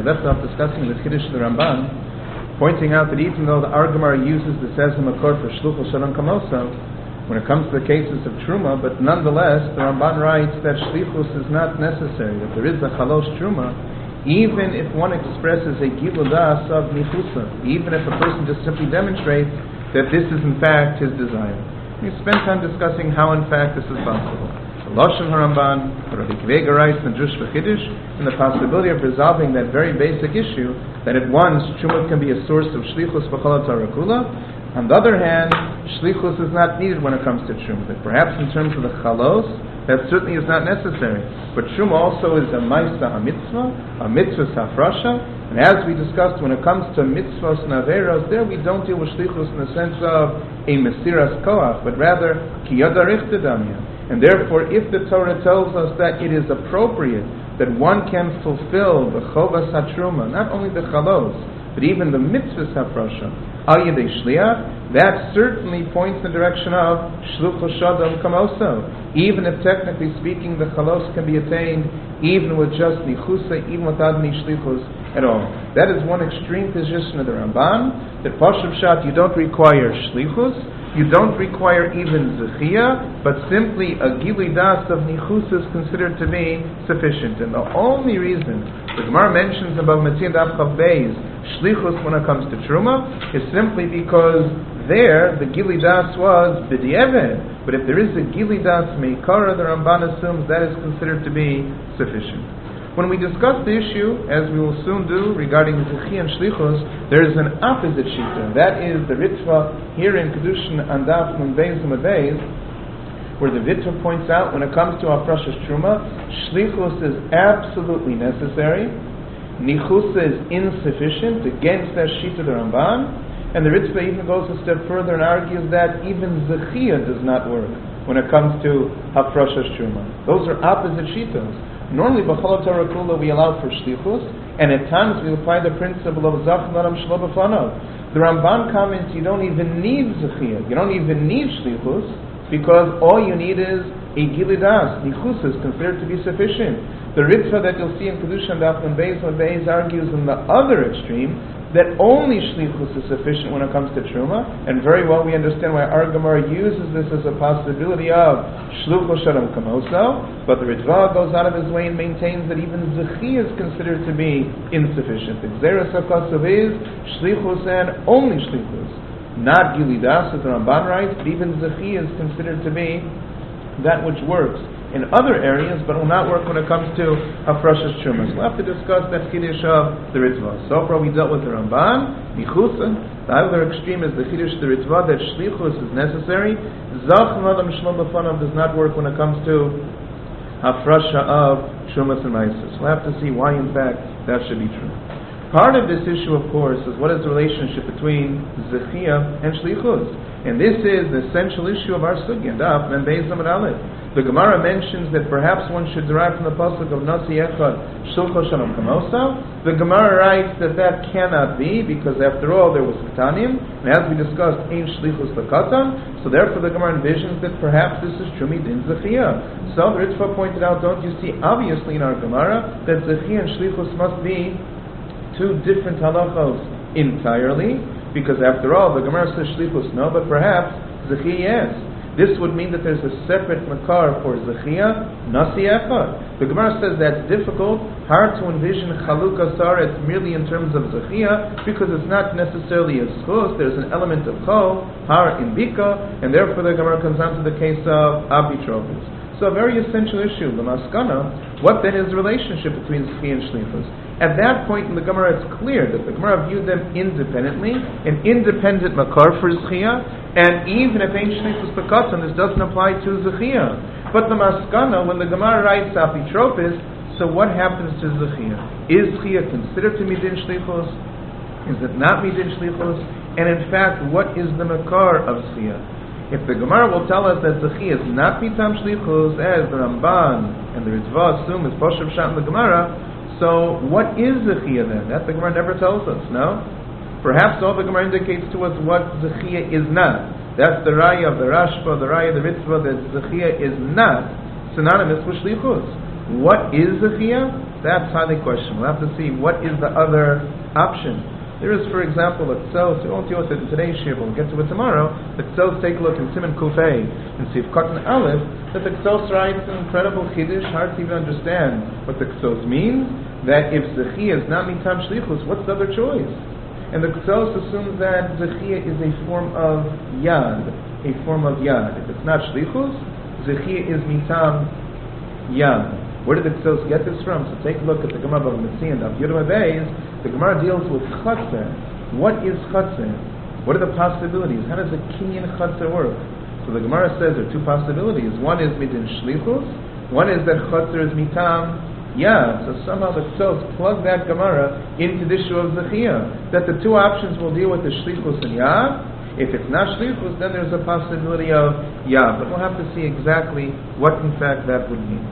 we left off discussing the Chiddush of the Ramban, pointing out that even though the Gemara uses the Sez HaMakor for Shluchos Shalom Kamoso, when it comes to the cases of Truma, but nonetheless, the Ramban writes that Shlichus is not necessary, that there is a Chalosh Truma, even if one expresses a Gilul Das of Nichusa, even if a person just simply demonstrates that this is in fact his desire. We spent time discussing how in fact this is possible. Lashon HaRamban, Rabbi Akiva writes in the Drush V'Chiddush, and the possibility of resolving that very basic issue, that at once Truma can be a source of Shlichus B'chol HaTorah Kula. On the other hand, Shlichus is not needed when it comes to Truma. That perhaps in terms of the Chalos, that certainly is not necessary. But Truma also is a Maisa HaMitzvah, a Mitzvah Hafrasha, and as we discussed, when it comes to Mitzvahs and Averos, there we don't deal with Shlichus in the sense of a Mesiras Koach, but rather Ki Yada Richta Damya. And therefore, if the Torah tells us that it is appropriate that one can fulfill the Chovas HaTruma, not only the Chalos, but even the Mitzvahs HaFrasha, Al Yedei Shliach, that certainly points in the direction of Shluchos Shalom Kamoso. Even if technically speaking the Chalos can be attained even with just Nichusa, even without any Shlichus at all. That is one extreme position of the Ramban, that Pashup Shat, you don't require Shlichus, you don't require even Zechia, but simply a Gilui Das of Nichus is considered to be sufficient. And the only reason the Gemara mentions about Matzin Daf Chav Beis Shlichus when it comes to Truma is simply because there the Gilui Das was B'di'eved. But if there is a Gilui Das Meikara, the Ramban assumes that is considered to be sufficient. When we discuss the issue, as we will soon do, regarding Zechi and Shlichus, there is an opposite shita. That is the Ritva here in Kedushin and Daf Nun Beis Amud Beis, where the Ritva points out when it comes to Hafrashas Truma, Shlichus is absolutely necessary, Nichusa is insufficient, against that shita the Ramban, and the Ritva even goes a step further and argues that even Zechia does not work when it comes to Hafrashas Truma. Those are opposite shitas. Normally, B'chol Torah Kula we allow for Shlichus, and at times we apply the principle of Zach Naram Shlo B'fanav. The Ramban comments you don't even need Zechia, you don't even need Shlichus, because all you need is a Gilui Das. Nichus is considered to be sufficient. The Ritva that you'll see in Kedusha and Daf Nun Beis argues in the other extreme that only Shlichus is sufficient when it comes to Truma, and very well we understand why our Gemara uses this as a possibility of Shluchos Shalom Kamoso, but the Ritva goes out of his way and maintains that even Zechi is considered to be insufficient. The Gzeras HaKasav is Shlichus and only Shlichus, not Gilui Das, as the Ramban writes, but even Zechi is considered to be that which works in other areas, but will not work when it comes to Hafrashas Truma. So we'll have to discuss that Chiddush of the Ritva. So far we dealt with the Ramban, Nichusa. The other extreme is the Chiddush of the Ritva, that Shlichus is necessary. Zach Nadam Shlo B'fanav does not work when it comes to Hafrasha of Trumas and Maisus. We'll have to see why in fact that should be true. Part of this issue, of course, is what is the relationship between Zechia and Shlichus. And this is the essential issue of our sugya, Daf Nun Beis Amud Aleph. The Gemara mentions that perhaps one should derive from the pasuk of Nasi Echad Shluchos Shalom Kamoso. The Gemara writes that that cannot be, because after all there was Ketanim, and as we discussed, Ein Shlichus L'Katan, so therefore the Gemara envisions that perhaps this is Trumi Din Zechia. So the Ritva pointed out, don't you see obviously in our Gemara that Zechia and Shlichus must be two different halachos entirely, because after all the Gemara says Shlichus no, but perhaps Zechia yes. This would mean that there's a separate makar for Zechia, Nasi Echad. The Gemara says that's difficult, hard to envision Chalukah Saretz merely in terms of Zechia, because it's not necessarily a schus, there's an element of Chol, Har in Bika, and therefore the Gemara comes down to the case of Abitropis. So a very essential issue, the Maskana, what then is the relationship between Zechia and Shlichus? At that point in the Gemara it's clear that the Gemara viewed them independently, an independent makar for Zechia, and even if Ein Shlichus L'Katan, this doesn't apply to Zechia. But the Maskana, when the Gemara writes Apitropis, so what happens to Zechia? Is Zechia considered to Midin Shlichus? Is it not Midin Shlichus? And in fact, what is the makar of Zechia? If the Gemara will tell us that Zechia is not Mitam Shlichus, as the Ramban and the Ritva assume is Poshav Shat in the Gemara, so what is Zechia then? That the Gemara never tells us, no? Perhaps all the Gemara indicates to us what Zechia is not. That's the Raya of the Rashba, the Raya of the Ritva, that Zechia is not synonymous with Shlichus. What is Zechia? That's highly questionable. We'll have to see what is the other option. There is, for example, a Ktsos, we won't deal with it in today's shir, but we'll get to it tomorrow. The Ktsos, take a look in Siman Kufay and see if Katan Aleph, that the Ktsos writes an incredible Chiddush, hard to even understand what the Ktsos means, that if Zechia is not Mitam Shlichus, what's the other choice? And the Ktsos assumes that Zechia is a form of Yad, If it's not Shlichus, Zechia is Mitam Yad. Where did the Ktsos get this from? So take a look at the Gemara of Metzion, of Yudam Abayz. The Gemara deals with Chatzar. What is Chatzar? What are the possibilities? How does a Kinyan Chatzar work? So the Gemara says there are two possibilities. One is Midin Shlichus. One is that Chatzar is Mitam Yad. So somehow the Ktsos plug that Gemara into the issue of Zechia. That the two options will deal with the Shlichus and Yad. If it's not Shlichus, then there's a possibility of Yad. But we'll have to see exactly what in fact that would mean.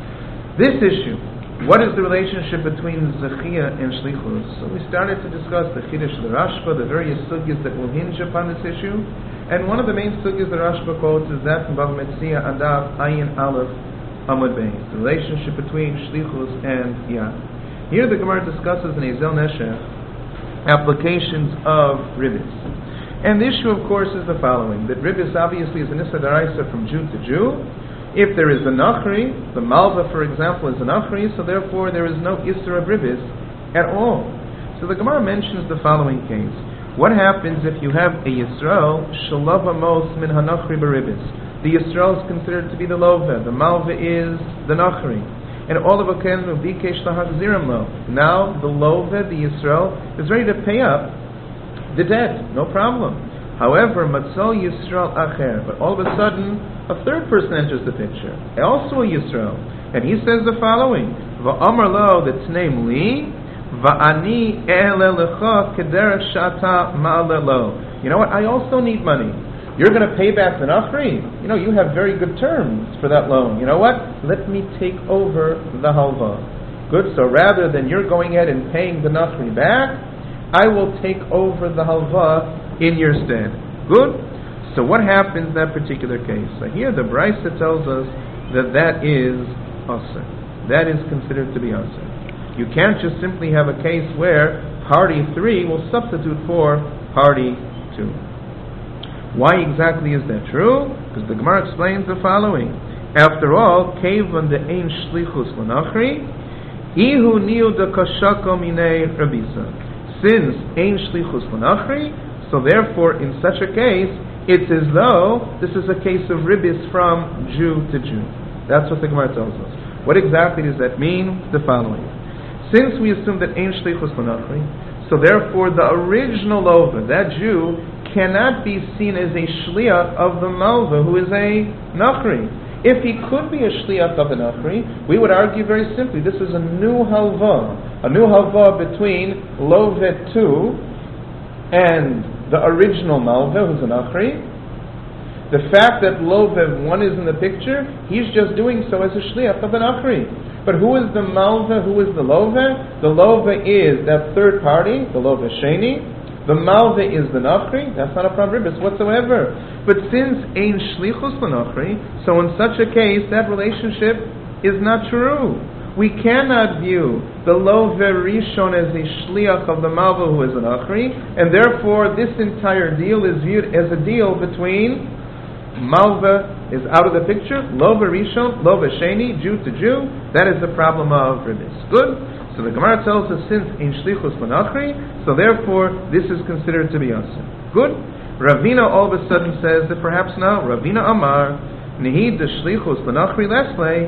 This issue, what is the relationship between Zechia and Shlichus? So we started to discuss the Chiddush of the Rashba, the various sugyas that will hinge upon this issue. And one of the main sugyas the Rashba quotes is that from Bava Metzia Adaf Ayin Aleph Amud Beis, the relationship between Shlichus and Yad. Here the Gemara discusses in Ezel Neshech applications of Ribbis. And the issue, of course, is the following, that Ribbis obviously is an Issa D'Oraisa from Jew to Jew. If there is a Nachri, the Malva, for example, is a Nachri, so therefore there is no Isra of Ribbis at all. So the Gemara mentions the following case. What happens if you have a Yisrael, Shalava Mos Min HaNachri B'Ribbis? The Yisrael is considered to be the Lova, the Malva is the Nachri. And all of a ken Bikesh Lahachzirim Lo. Now the Lova, the Yisrael, is ready to pay up the debt, no problem. However, Matzal Yisrael Acher, but all of a sudden, a third person enters the picture, also a Yisrael, and he says the following: Va'amar lo, that's name li, va'ani e'ele lecha kederech shata ma'ale lo. You know what? I also need money. You're going to pay back the Nachri. You know, you have very good terms for that loan. You know what? Let me take over the halva. Good. So rather than you're going ahead and paying the Nachri back, I will take over the halva in your stead. Good. So what happens in that particular case? So here the Brisa tells us that is Asr. That is considered to be Asr. You can't just simply have a case where party 3 will substitute for party 2. Why exactly is that true? Because the Gemara explains the following. After all, Kevan de Ein Shlichus L'Nachri, Ihu Niu de Kashako Minei Rabisa. Since Ein Shlichus L'Nachri, so therefore in such a case, it's as though this is a case of ribbis from Jew to Jew. That's what the Gemara tells us. What exactly does that mean? The following. Since we assume that Ein Shlichus L'Nachri, so therefore the original Lova, that Jew, cannot be seen as a Shliach of the Malva, who is a Nachri. If he could be a Shliach of a Nachri, we would argue very simply, this is a new halva between Lovet 2 and the original Malva, who's an Achri. The fact that Lovev 1 is in the picture, he's just doing so as a Shliach of an Achri. But who is the Malva, who is the Lova? The Lova is that third party, the Lova Sheni. The Malva is the Nachri. That's not a problem whatsoever. But since Ein Shlichus l'Nachri, so in such a case, that relationship is not true. We cannot view the Love Rishon as a Shliach of the Malva who is an Achri, and therefore this entire deal is viewed as a deal between Malva is out of the picture, Love Rishon, Love Sheni, Jew to Jew. That is the problem of Ribbis. Good? So the Gemara tells us since in Shlichus l'Nachri, so therefore this is considered to be Asr. Good? Ravina all of a sudden says that perhaps no. Ravina Amar, Nehid the Shlichus l'Nachri Lesle,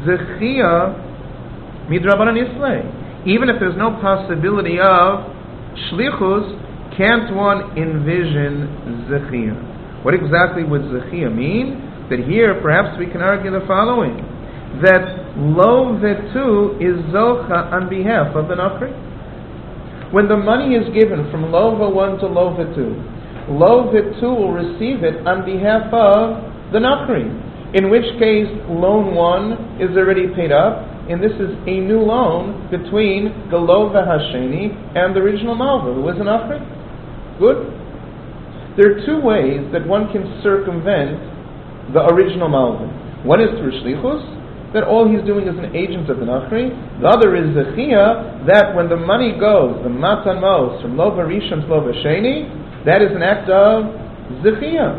Zechia Midrabanan Islay. Even if there's no possibility of Shlichus, can't one envision Zechia? What exactly would Zechia mean? That here perhaps we can argue the following, that Lo Vetu is Zocha on behalf of the Nachri. When the money is given from Lova 1 to Lova 2, Lova 2 will receive it on behalf of the Nachri, in which case loan 1 is already paid up, and this is a new loan between the Lova Hasheni and the original Malva, who is an Achri. Good? There are two ways that one can circumvent the original Malva. One is through Shlichus, that all he's doing is an agent of the Nachri. The other is Zechia, that when the money goes, the Matan Mos, from Lova Rishon to Lova Sheni, that is an act of Zechia.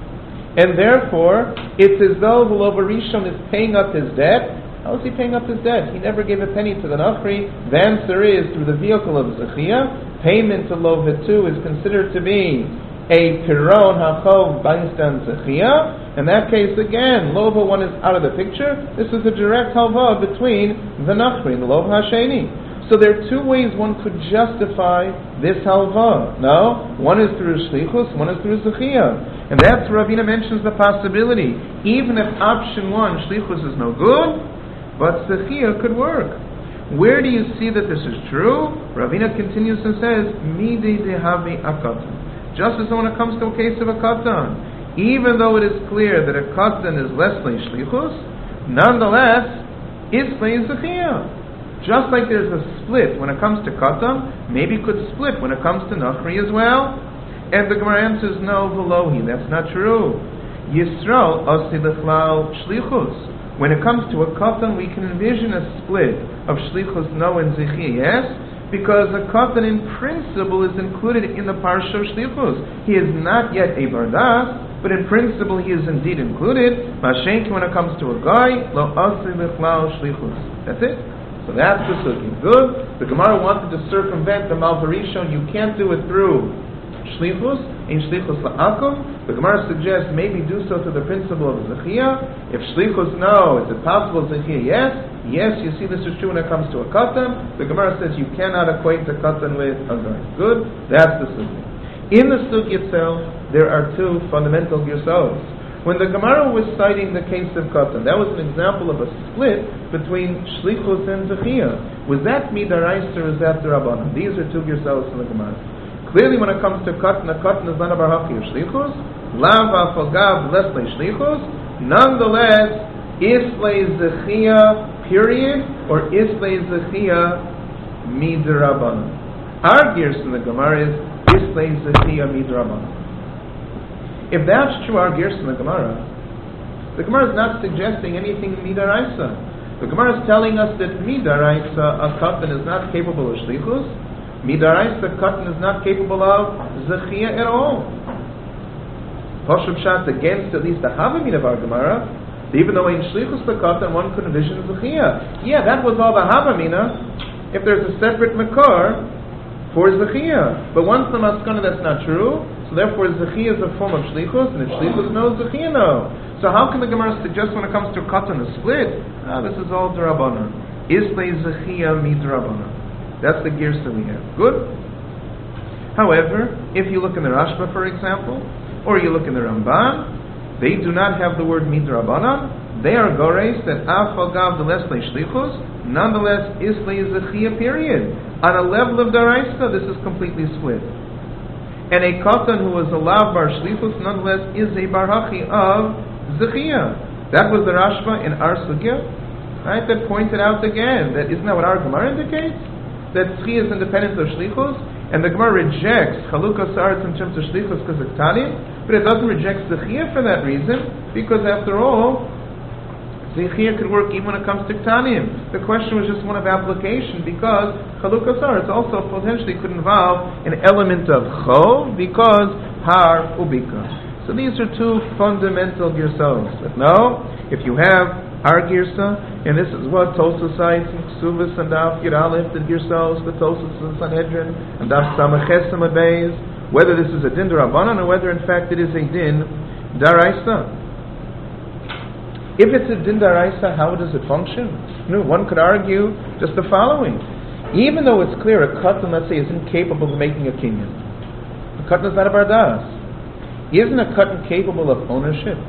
And therefore, it's as though the Lova Rishon is paying up his debt. How is he paying up his debt? He never gave a penny to the Nachri. The answer is through the vehicle of Zechia. Payment to Lova 2 is considered to be a Piron HaChov based on Zechia. In that case, again, Lova 1 is out of the picture. This is a direct halva between the Nachri and the Lova Hasheni. So there are two ways one could justify this halva. No? One is through Shlichus, one is through Zechia. And that's where Ravina mentions the possibility. Even if option 1, Shlichus, is no good, but Zechia could work. Where do you see that this is true? Ravina continues and says, Midi dehavi akatan. Just as when it comes to a case of a katan, even though it is clear that a katan is lesly shlichus, nonetheless, islay zechia. Just like there's a split when it comes to katan, maybe it could split when it comes to nachri as well. And the Gemara answers, no, velohi, that's not true. Yisrael osi lechlal shlichus. When it comes to a katan, we can envision a split of shlichus no and zechia, yes? Because a katan in principle is included in the parsha of shlichus. He is not yet a bardas, but in principle he is indeed included. Mashenki, when it comes to a guy, lo asli lechlal shlichus. That's it. So that's the sugya. Good. The Gemara wanted to circumvent the malvarishon. You can't do it through shlichus, in shlichus la'akum. The Gemara suggests maybe do so to the principle of zechia. If shlichus no, is it possible zechia? Yes. Yes, you see this is true when it comes to a katan. The Gemara says you cannot equate the katan with a guy. Good? That's the sugya. In the sugya itself, there are two fundamental girsos. When the Gemara was citing the case of katan, that was an example of a split between shlichus and zechia. Was that midaraisa or is that derabanan? These are two girsos in the Gemara. Clearly, when it comes to katan, a katan is not a barhaki of shlichus. Lav afagav lesle shlichus. Nonetheless, islay zechia period, or islay zechia midrabanan. Our gears in the Gemara is islay zechia midrabanan. If that's true, our gears in the Gemara is not suggesting anything midaraisa. The Gemara is telling us that midaraisa a katan is not capable of shlichus. Midaraisa katan is not capable of zechia at all. Pashup Shat against at least the havamid of our Gemara. Even though in shlichus the katan one could envision zechia. Yeah, that was all the havamina. If there's a separate makar for zechia, but once the maskana that's not true, so therefore zechia is a form of shlichus, and if shlichus no, zechia no. So how can the Gemara suggest when it comes to katan a split? This is all d'Rabbanan. Islay zechia midrabanan. That's the girsa we have. Good. However, if you look in the Rashba, for example, or you look in the Ramban, they do not have the word midrabanan. They are gores that afal gav the lesle shlichus. Nonetheless, islay zechia period. On a level of daraisa, this is completely split. And a katan who is a lav bar shlichus, nonetheless, is a barhachi of zechia. That was the Rashba in our sugya, right? That pointed out again that isn't that what our Gemara indicates? That zechia is independent of shlichus. And the Gemara rejects Chalukah Sa'aretz in terms of Shlichus because of Ktanim, but it doesn't reject Zechia for that reason, because after all, Zechia could work even when it comes to Ktanim. The question was just one of application, because Chalukah Sa'aretz also potentially could involve an element of Chov, because Har Ubika. So these are two fundamental girsos. But no, if you have our girsa, and this is what Tosfos cites in Ksuvas and Daf Yud Aleph, the girsos, the Tosfos and Sanhedrin, and Daf Samaches and Beis, whether this is a din d'Rabbanan or whether in fact it is a din d'Araisa. If it's a din d'Araisa, how does it function? One could argue just the following. Even though it's clear a katan, let's say, is incapable of making a kinyan, a katan is not a bardas. Isn't a katan capable of ownership?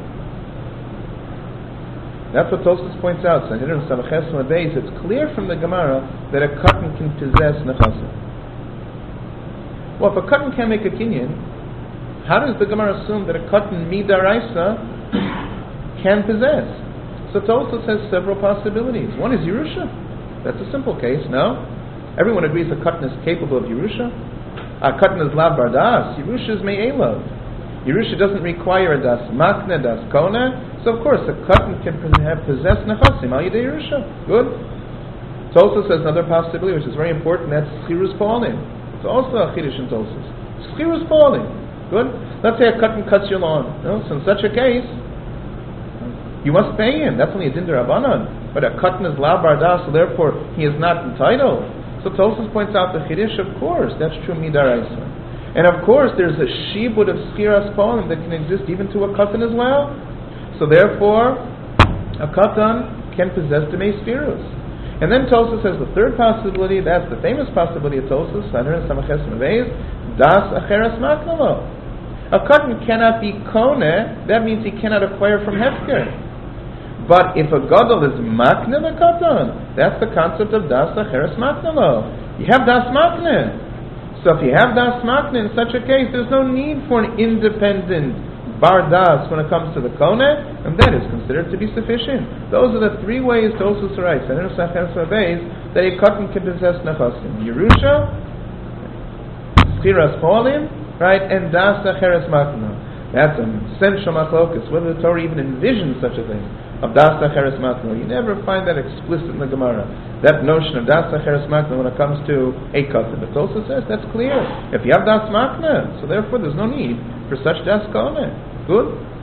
That's what Tosfos points out. Sanhedrin Samaches Beis. It's clear from the Gemara that a katan can possess nechasim. Well, if a katan can't make a kinyan, how does the Gemara assume that a katan midaraisa can possess? So Tosfos has several possibilities. One is Yerusha. That's a simple case. No, everyone agrees a katan is capable of Yerusha. A katan is lav bardas. Yerusha is me'elav. Yerusha doesn't require a das makne, das kone, so of course a katan can possess nechasim al yidei Yerusha. Good. Tosfos says another possibility, which is very important, that's schirus paulim. It's also a chiddush in Tosfos. Schirus paulim. Good. Let's say a katan cuts your lawn. No? So in such a case, you must pay him. That's only a din d'Rabbanan. But a katan is la bardas, so therefore he is not entitled. So Tosfos points out the chiddush, of course, that's true midaraisa. And of course there's a shibud of schiras paulim that can exist even to a katan as well. So therefore, a katan can possess demei spirus. And then Tosfos says the third possibility, that's the famous possibility of Tosfos, das acheres maknalo. A katan cannot be kone, that means he cannot acquire from hefker. But if a gadol is makne the katan, that's the concept of das acheres maknalo. You have das makne. So if you have das makne, in such a case, there's no need for an independent bar das when it comes to the kone, and that is considered to be sufficient. Those are the three ways Tosfos writes that a katan can possess nechasim: Yerusha, schiras paulim, right, and das acheres makna. That's an essential machlokus. Whether the Torah even envisions such a thing of das acheres makna, you never find that explicit in the Gemara. That notion of das acheres makna when it comes to a katan. But Tosfos says that's clear. If you have das makna, so therefore there's no need for such das kone. Good.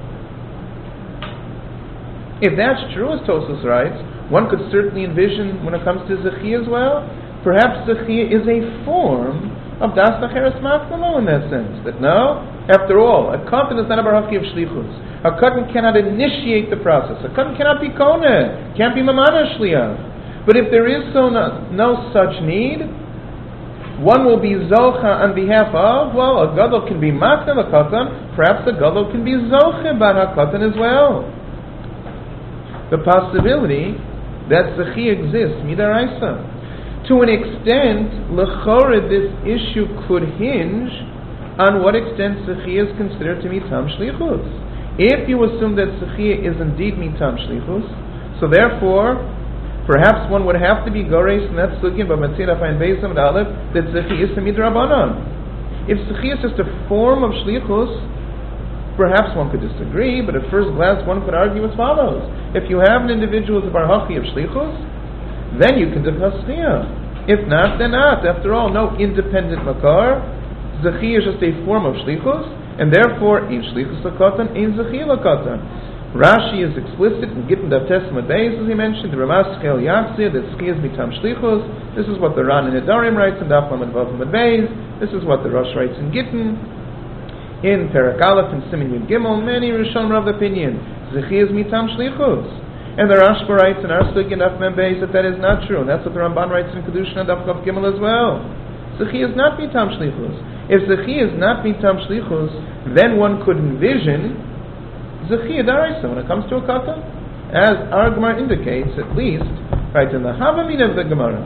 If that's true, as Tosfos writes, one could certainly envision when it comes to Zechiyah as well. Perhaps Zechiyah is a form of das acheres makna in that sense. That no, after all, a katan is not a baraki of shlichus. A katan cannot initiate the process. A katan cannot be kone, can't be mamana shliach. But if there is no such need, one will be zocha on behalf of, well, a gadol can be makna a katan, perhaps a gadol can be zocha bar katan as well. The possibility that Zechiyah exists, midaraisa. To an extent, lechora, this issue could hinge on what extent Zechiyah is considered to be tam shlichus. If you assume that Zechiyah is indeed mitam shlichus, so therefore, perhaps one would have to be goreis, and that's looking by Matzira Fain Beis Amud Aleph, that Zechiyah is a midrabanan. If Zechiyah is just a form of shlichus, perhaps one could disagree, but at first glance one could argue as follows. If you have an individual as a barhachi of shlichus, then you can discuss Zechiyah. If not, then not. After all, no independent makar. Zechiyah is just a form of shlichus, and therefore, in shlichus lakatan, in Zechiyah lakatan. Rashi is explicit in Gittin Daf Tesma Beis, as he mentioned, the Ramaskel Yatzir, that Zechiyah is mitam shlichus. This is what the Ran in Nedarim writes in Daf Lamed Vav Lamed Beis. This is what the Rosh writes in Gittin. In Perek Aleph and Siman Yud Gimel, many Rishonim are of the opinion Zechiyah is mitam shlichus. And the Rashba writes in our Sugya Daf Mem Beis that is not true. And that's what the Ramban writes in Kedushin Daf Chav Gimel as well. Zechiyah is not mitam shlichus. If Zechiyah is not mitam shlichus, then one could envision Zechiyah daraisa when it comes to a katan, as our Gemara indicates, at least, right in the Havamin of the Gemara.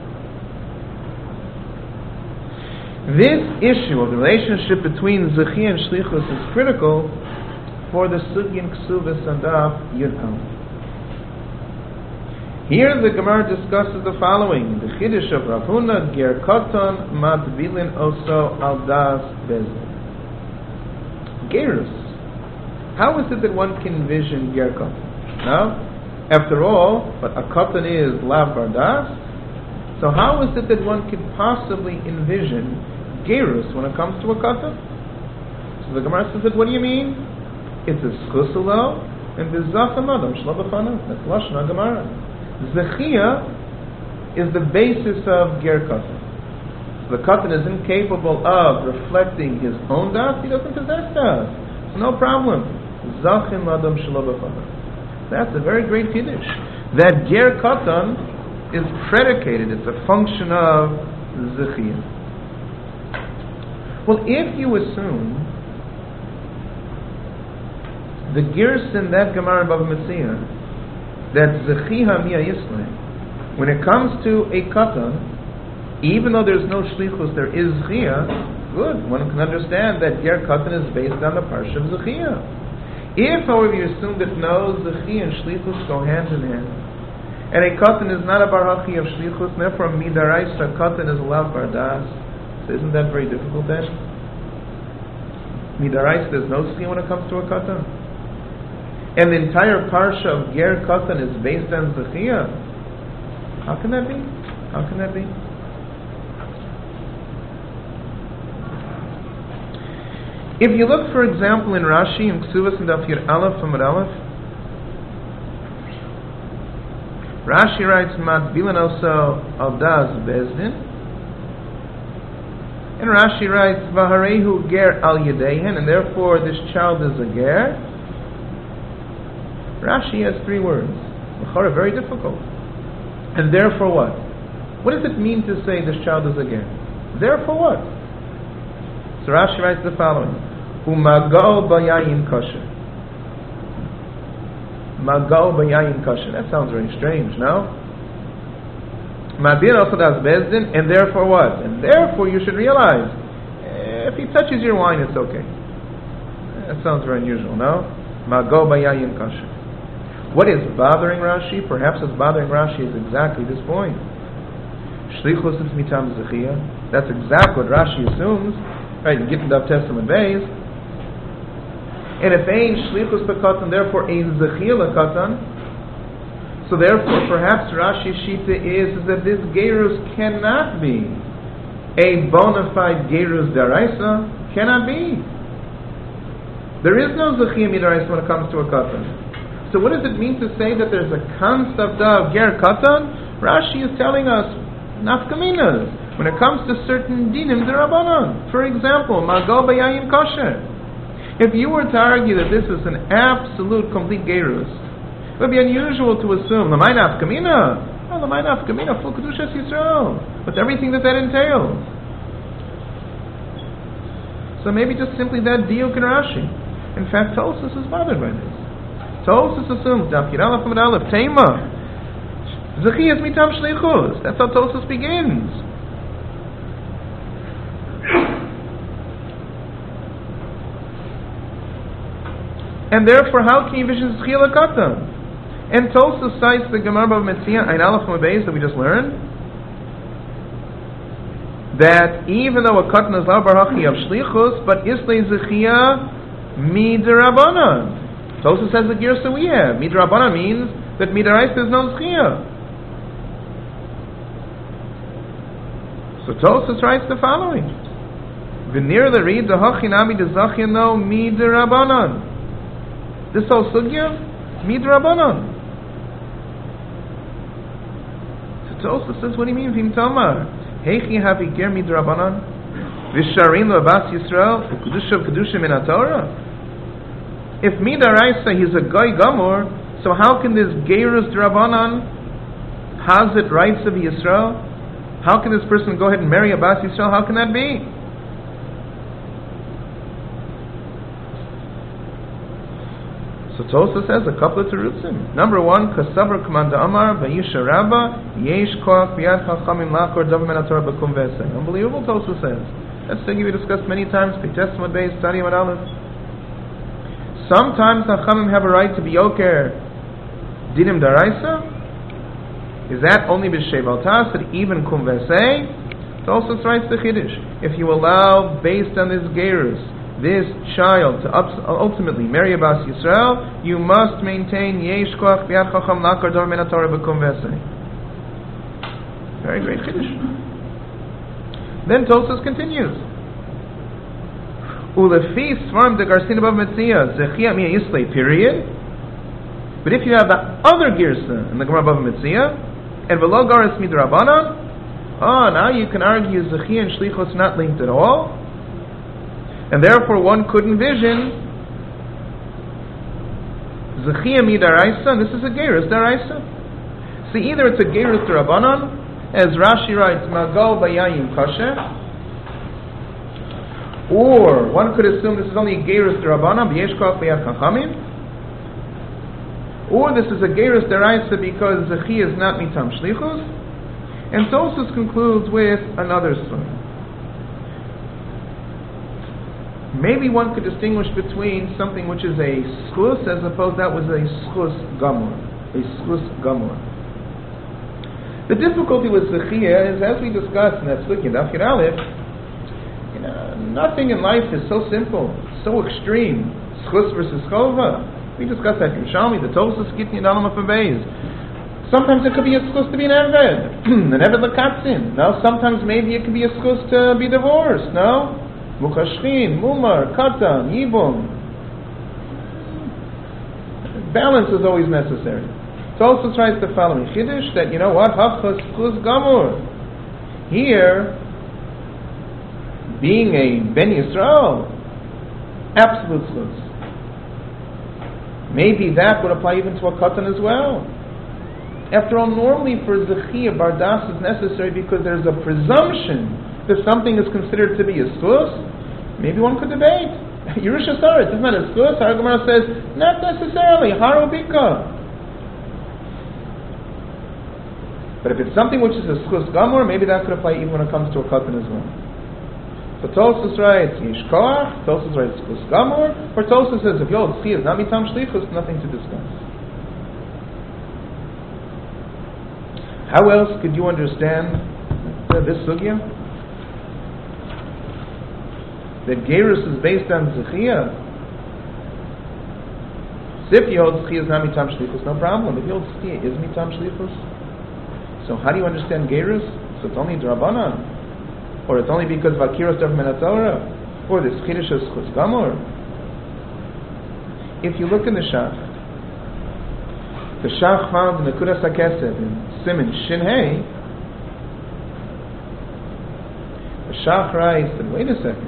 This issue of the relationship between Zechiyah and shlichus is critical for the Sugya Ksuvas and Daf Yud Aleph. Here the Gemara discusses the following: the Chiddush of Rav Huna, Ger Katan Matbilin Oso Al Das Bezin. Gerus. How is it that one can envision Ger Katan? Now, after all, but a Katan is Lav Bardas, so how is it that one can possibly envision Gerus when it comes to a Katan? So the Gemara says, what do you mean? It's a Schusalo and Bizacham Adam Shlabafana. That's Lashon HaGemara. Zechiyah is the basis of Ger Katan. The Katan is incapable of reflecting his own das, he doesn't possess das. So no problem. Zachim Adam Shalobafana. That's a very great Kiddush. That Ger Katan is predicated, it's a function of Zechiyah. Well, if you assume the Gerson, that Gemara Bava Metzia, that Zechiyah Miya Yisrael, when it comes to a katan, even though there's no shlichus, there is Zechiyah, good, one can understand that Ger Katan is based on the parsha of Zechiyah. If, however, you assume that no, Zechiyah and shlichus go hand in hand, and a katan is not a barhachi of shlichus, and therefore midaraisa katan is a lav bardas, so isn't that very difficult then? Midaraisa, there's no Zechia when it comes to a Katan. And the entire Parsha of Ger Katan is based on Zechia. How can that be? How can that be? If you look, for example, in Rashi, in Ksuvas and Daf Yud Aleph, Amud Aleph, Rashi writes, Mat Bilan also Aldaz Bezdin. And Rashi writes, Vaharehu Ger Al Yedehen, and therefore this child is a Ger. Rashi has 3 words. Very difficult. And therefore what? What does it mean to say this child is a Ger? Therefore what? So Rashi writes the following: Umago bayayin kosher. Mago bayayin kosher. That sounds very strange, no? Mabir also das bezdin, and therefore what? And therefore you should realize, if he touches your wine, it's okay. That sounds very unusual, no? Mago bayayin kosher. What is bothering Rashi? Perhaps what's bothering Rashi is exactly this point. Shlichus is mitam zechia. That's exactly what Rashi assumes. Right, you get to the Testament base. And if ein shlichus bekatan, therefore ein zechia lekatan. So therefore, perhaps Rashi's shita is that this gerus cannot be a bona fide gerus daraisa. Cannot be. There is no zechia midaraisa when it comes to a katan. So what does it mean to say that there's a concept of ger katan? Rashi is telling us nafkaminas. When it comes to certain dinim derabanan, for example, mago bayayin kosher. If you were to argue that this is an absolute complete gerus, it would be unusual to assume l'may nafkamina. Oh, l'may nafkamina, full kedushas Yisrael, with everything that entails. So maybe just simply that diuk in Rashi. In fact, Tosfos is bothered by this. Tosfos assumes Daf Yud Aleph Amud Aleph Tema Zechiyas mitam shlichus. That's how Tosfos begins. And therefore, how can you envision Zechia lekatan? And Tosfos cites the Gemara Bava Metzia Ein Aleph Amud Beis that we just learned, that even though a katan is la barachi of shlichus, but islay Zechia midirabanan. Tosfos says the girsa we have. Midirabanan means that midaraisa is no Zechia. So Tosfos writes the following: V'nir l'rid dehachinami dezachino midirabanan. This whole sugya, midrabanan. So Tosfos says, what do you mean, Vim Tamar? Heichi havi ger midrabanan? V'sharin l'abas Yisrael, u'kedusha v'kedusha min ha'Torah? If midaraisa he's a goy gamor, so how can this gerus drabanan hazit rights of Yisrael? How can this person go ahead and marry a bas Yisrael? How can that be? So Tosfos says a couple of terutzim. Number one, Kasavar Kamanda Amar Vayisha Rabba Yesh Koach B'Yad Chachamim Lachor Davar Min HaTorah B'Kum V'Esei. Unbelievable, Tosfos says. That's the thing we discussed many times. Testament based study of Aleph. Sometimes Chachamim have a right to be yoker dinim daraisa. Is that only b'shei baltas that even Kum V'Esei? Tosfos writes the Chiddush. If you allow, based on this gerus, this child to ultimately marry a bas Yisrael, you must maintain yesh koach b'yad chacham lakar davar min haTorah b'kum v'esei. Very great chiddush. Then Tosfos continues. Ulefi svarim de garsin above metzia zechia miya yislei, period. But if you have the other girsa in the Gemara above metzia and v'lo garis midrabanan, now you can argue zechia and shlichus not linked at all. And therefore one could envision Zechia midaraisa, this is a gerus daraisa. See, either it's a gerus darabanan, as Rashi writes, Mago bayayin kosher, or one could assume this is only a gerus darabanan, b'yesh koach b'yad chachamim, or this is a gerus daraisa because Zechia is not mitam shlichus. And Tosfos concludes with another story. Maybe one could distinguish between something which is a schus as opposed that was a schus gamor. A schus gamor. The difficulty with Zechia is, as we discussed in that Sukya Daf Yud Aleph, Nothing in life is so simple, so extreme. Schus versus chova. We discussed that in Shalmi, the Tosas Gittin and Alama Fabeis. Sometimes it could be a schus to be an Eved, an Eved Lakatzin. No, sometimes maybe it could be a schus to be divorced. No, Mukashchin, Mumar, Katan, Yibum. Balance is always necessary. Tosas writes the following Chiddush that, you know what, Hachas Schus Gamur. Here, being a Ben Yisrael, absolute schus. Maybe that would apply even to a Katan as well. After all, normally for Zechiyah, Bardas is necessary because there's a presumption that something is considered to be a schus. Maybe one could debate. Yerusha Saretz, isn't that a schus? Our Gemara says, not necessarily. Harobika. But if it's something which is a schus gamor, maybe that could apply even when it comes to a katan as well. So Tosas writes Yish Koach, Tosas writes schus gamor, or Tosas says if Yod Tzchi is not mitam shlichus, nothing to discuss. How else could you understand this sugya? That Gerus is based on Zechiyah. If Yod Tzchi is not mitam shlichus, no problem. If Yod Tzchi is mitam shlichus, so how do you understand Gerus? So it's only D'Rabbanan, or it's only because Vakiros of Menatorah, or this Chiddush of Schus Gamor. If you look in the Shach found in the Nekudas HaKesed in Siman Shin Hey, the Shach writes that, wait a second,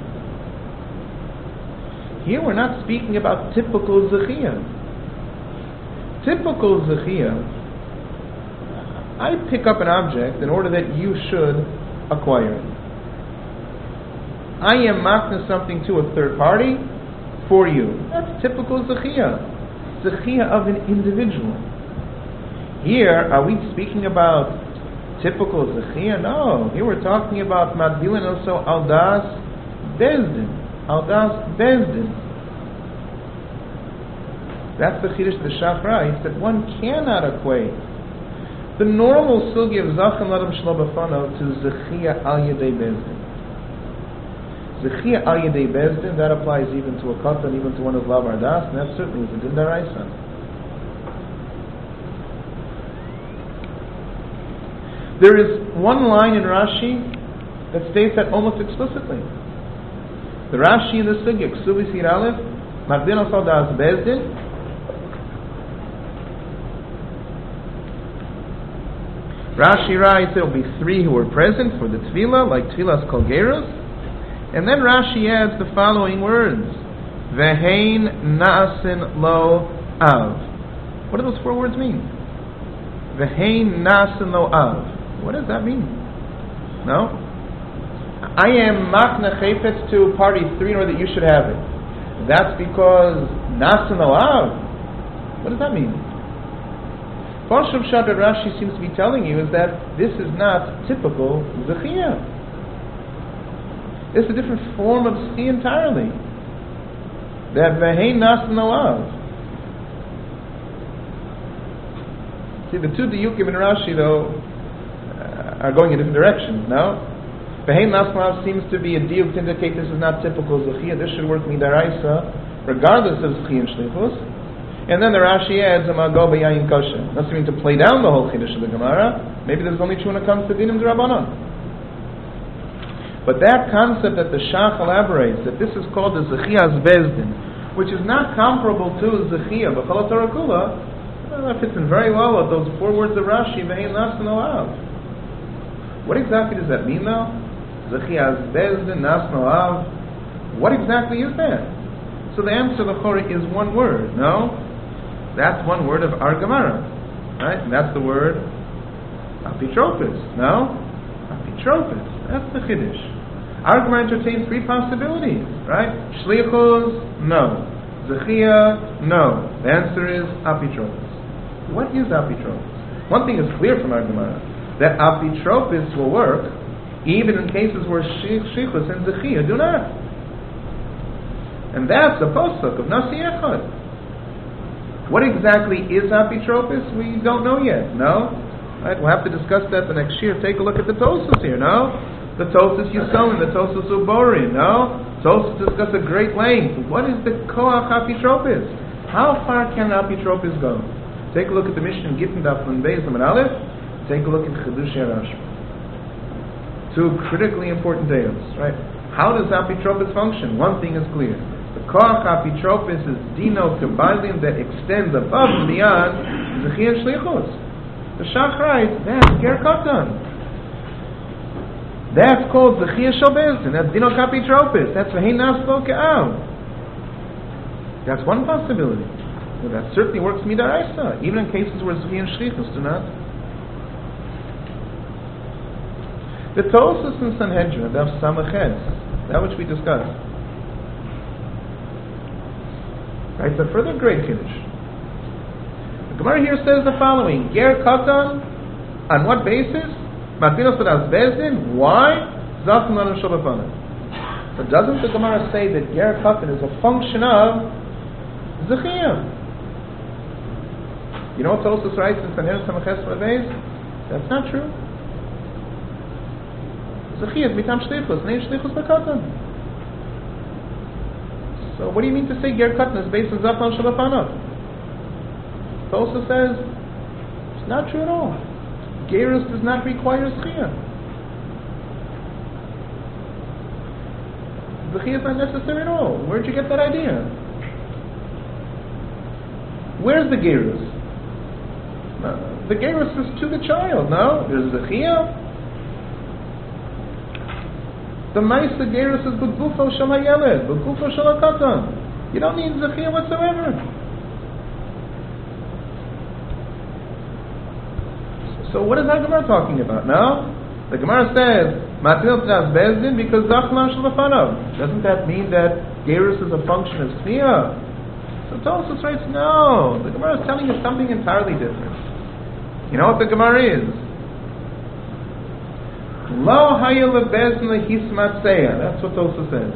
here we're not speaking about typical Zechiyah. Typical Zechiyah, I pick up an object in order that you should acquire it. I am makna something to a third party for you. That's typical Zechiyah. Zechiyah of an individual. Here, are we speaking about typical Zechiyah? No. Here we're talking about Magdilin also Aldas Bezdin. Aldas Bezdin. That's the Chiddush the Shach writes, that one cannot equate the normal sugi of Zachan Ladam Shlo B'fano to Zechiyah Al Yedei Bezdin. Zechiyah Al Yedei Bezdin, that applies even to a katan, even to one of Lav Ardas, and that certainly is a Din Daraisa. There is one line in Rashi that states that almost explicitly. The Rashi in the sugi, Ksuvi Sir Aleph, Magdin Al Das Bezdin, Rashi writes there will be three who were present for the tefillah, like tefillah's kol gerus, and then Rashi adds the following words: Vehein na'asin lo av. What do those four words mean? Vehein na'asin lo av. What does that mean? No? I am makna chayfetz to party 3 in order that you should have it. That's because na'asin lo av. What does that mean? Parshav Shabbat Rashi seems to be telling you is that this is not typical Zechiyah. It's a different form of Zechiyah entirely. That Vehein Nas Noav. See, the two Diyukim in Rashi, though, are going in different directions, no? Vehein Nas Noav seems to be a Diyuk to indicate this is not typical Zechiyah. This should work Midaraisa, regardless of Zechiyah and Shlichus. And then the Rashi adds, Amago b'yayin kosher. Doesn't mean to play down the whole Chiddush of the Gemara. Maybe there's only true when it comes to Dinim D'Rabbanan. But that concept that the Shach elaborates, that this is called the Zechiyah's Bezdin, which is not comparable to Zechiyah, but Chol Torah Kula, that fits in very well with those 4 words of Rashi, Ve'ein Nas Noav. What exactly does that mean now? Zechiyah's Bezdin, Nas Noav. What exactly is that? So the answer, the Chorah, is one word, no? That's one word of our Gemara, right? And that's the word apitropis. No? Apitropis. That's the Chiddush. Our Gemara entertains 3 possibilities, right? Shlichus, no. Zechiyah, no. The answer is apitropis. What is apitropis? One thing is clear from our Gemara, that apitropis will work even in cases where Shlichus and Zechiyah do not. And that's the posuk of Nasi Echad. What exactly is apitropis? We don't know yet, no? Right? We'll have to discuss that the next year. Take a look at the Tosas here, no? The Tosas Yisomim, the Tosas Uborim, no? Tosfos discuss at great length. What is the koach apitropis? How far can apitropis go? Take a look at the Mishnah in Gittin Daf and Beis and Aleph. Take a look at Chedushei Rashba. Two critically important tales, right? How does apitropis function? One thing is clear. The koach apitropis is dino kebalim that extends above and beyond Zechi and Shlichus. The Shach writes, that's ger katan. That's called Zechi Shel Bezdin. That's dino apitropis. That's v'hei naslo ke'av. That's one possibility. Well, that certainly works midaraisa, even in cases where Zechi and Shlichus do not. The Tosfos in Sanhedrin, Daf Samachet, that which we discussed, right? It's a further great kiddush. The Gemara here says the following: Ger Katan, on what basis? Matinos Adas Bezdin. Why? Zachman Lanu Shabbapanim. So doesn't the Gemara say that Ger Katan is a function of Zechiyah? You know what Tosfos writes in Sanhedrin Samachet Beis? That's not true. Zechiyah is mitam shlichus, nein shlichus b'katan. So what do you mean to say ger katan is based on Zachman Shabbapanim? Tosfos says it's not true at all. Gerus does not require Zechiyah. Zechiyah is not necessary at all. Where'd you get that idea? Where's the Gerus? The Gerus is to the child, no? There's Zechiyah. The Maisa Gerus is B'gufo Shel HaYeled, B'gufo Shel HaKatan. You don't need Zechiyah whatsoever. So what is that Gemara talking about? Now, the Gemara says, Matil Tnas Bezdin because Zachman Shabbapanim. Doesn't that mean that Gerus is a function of Tzniah? So Tosfos writes, no. The Gemara is telling you something entirely different. You know what the Gemara is? Lo hayel lebezdin lehismatseya. That's what Tosfos says.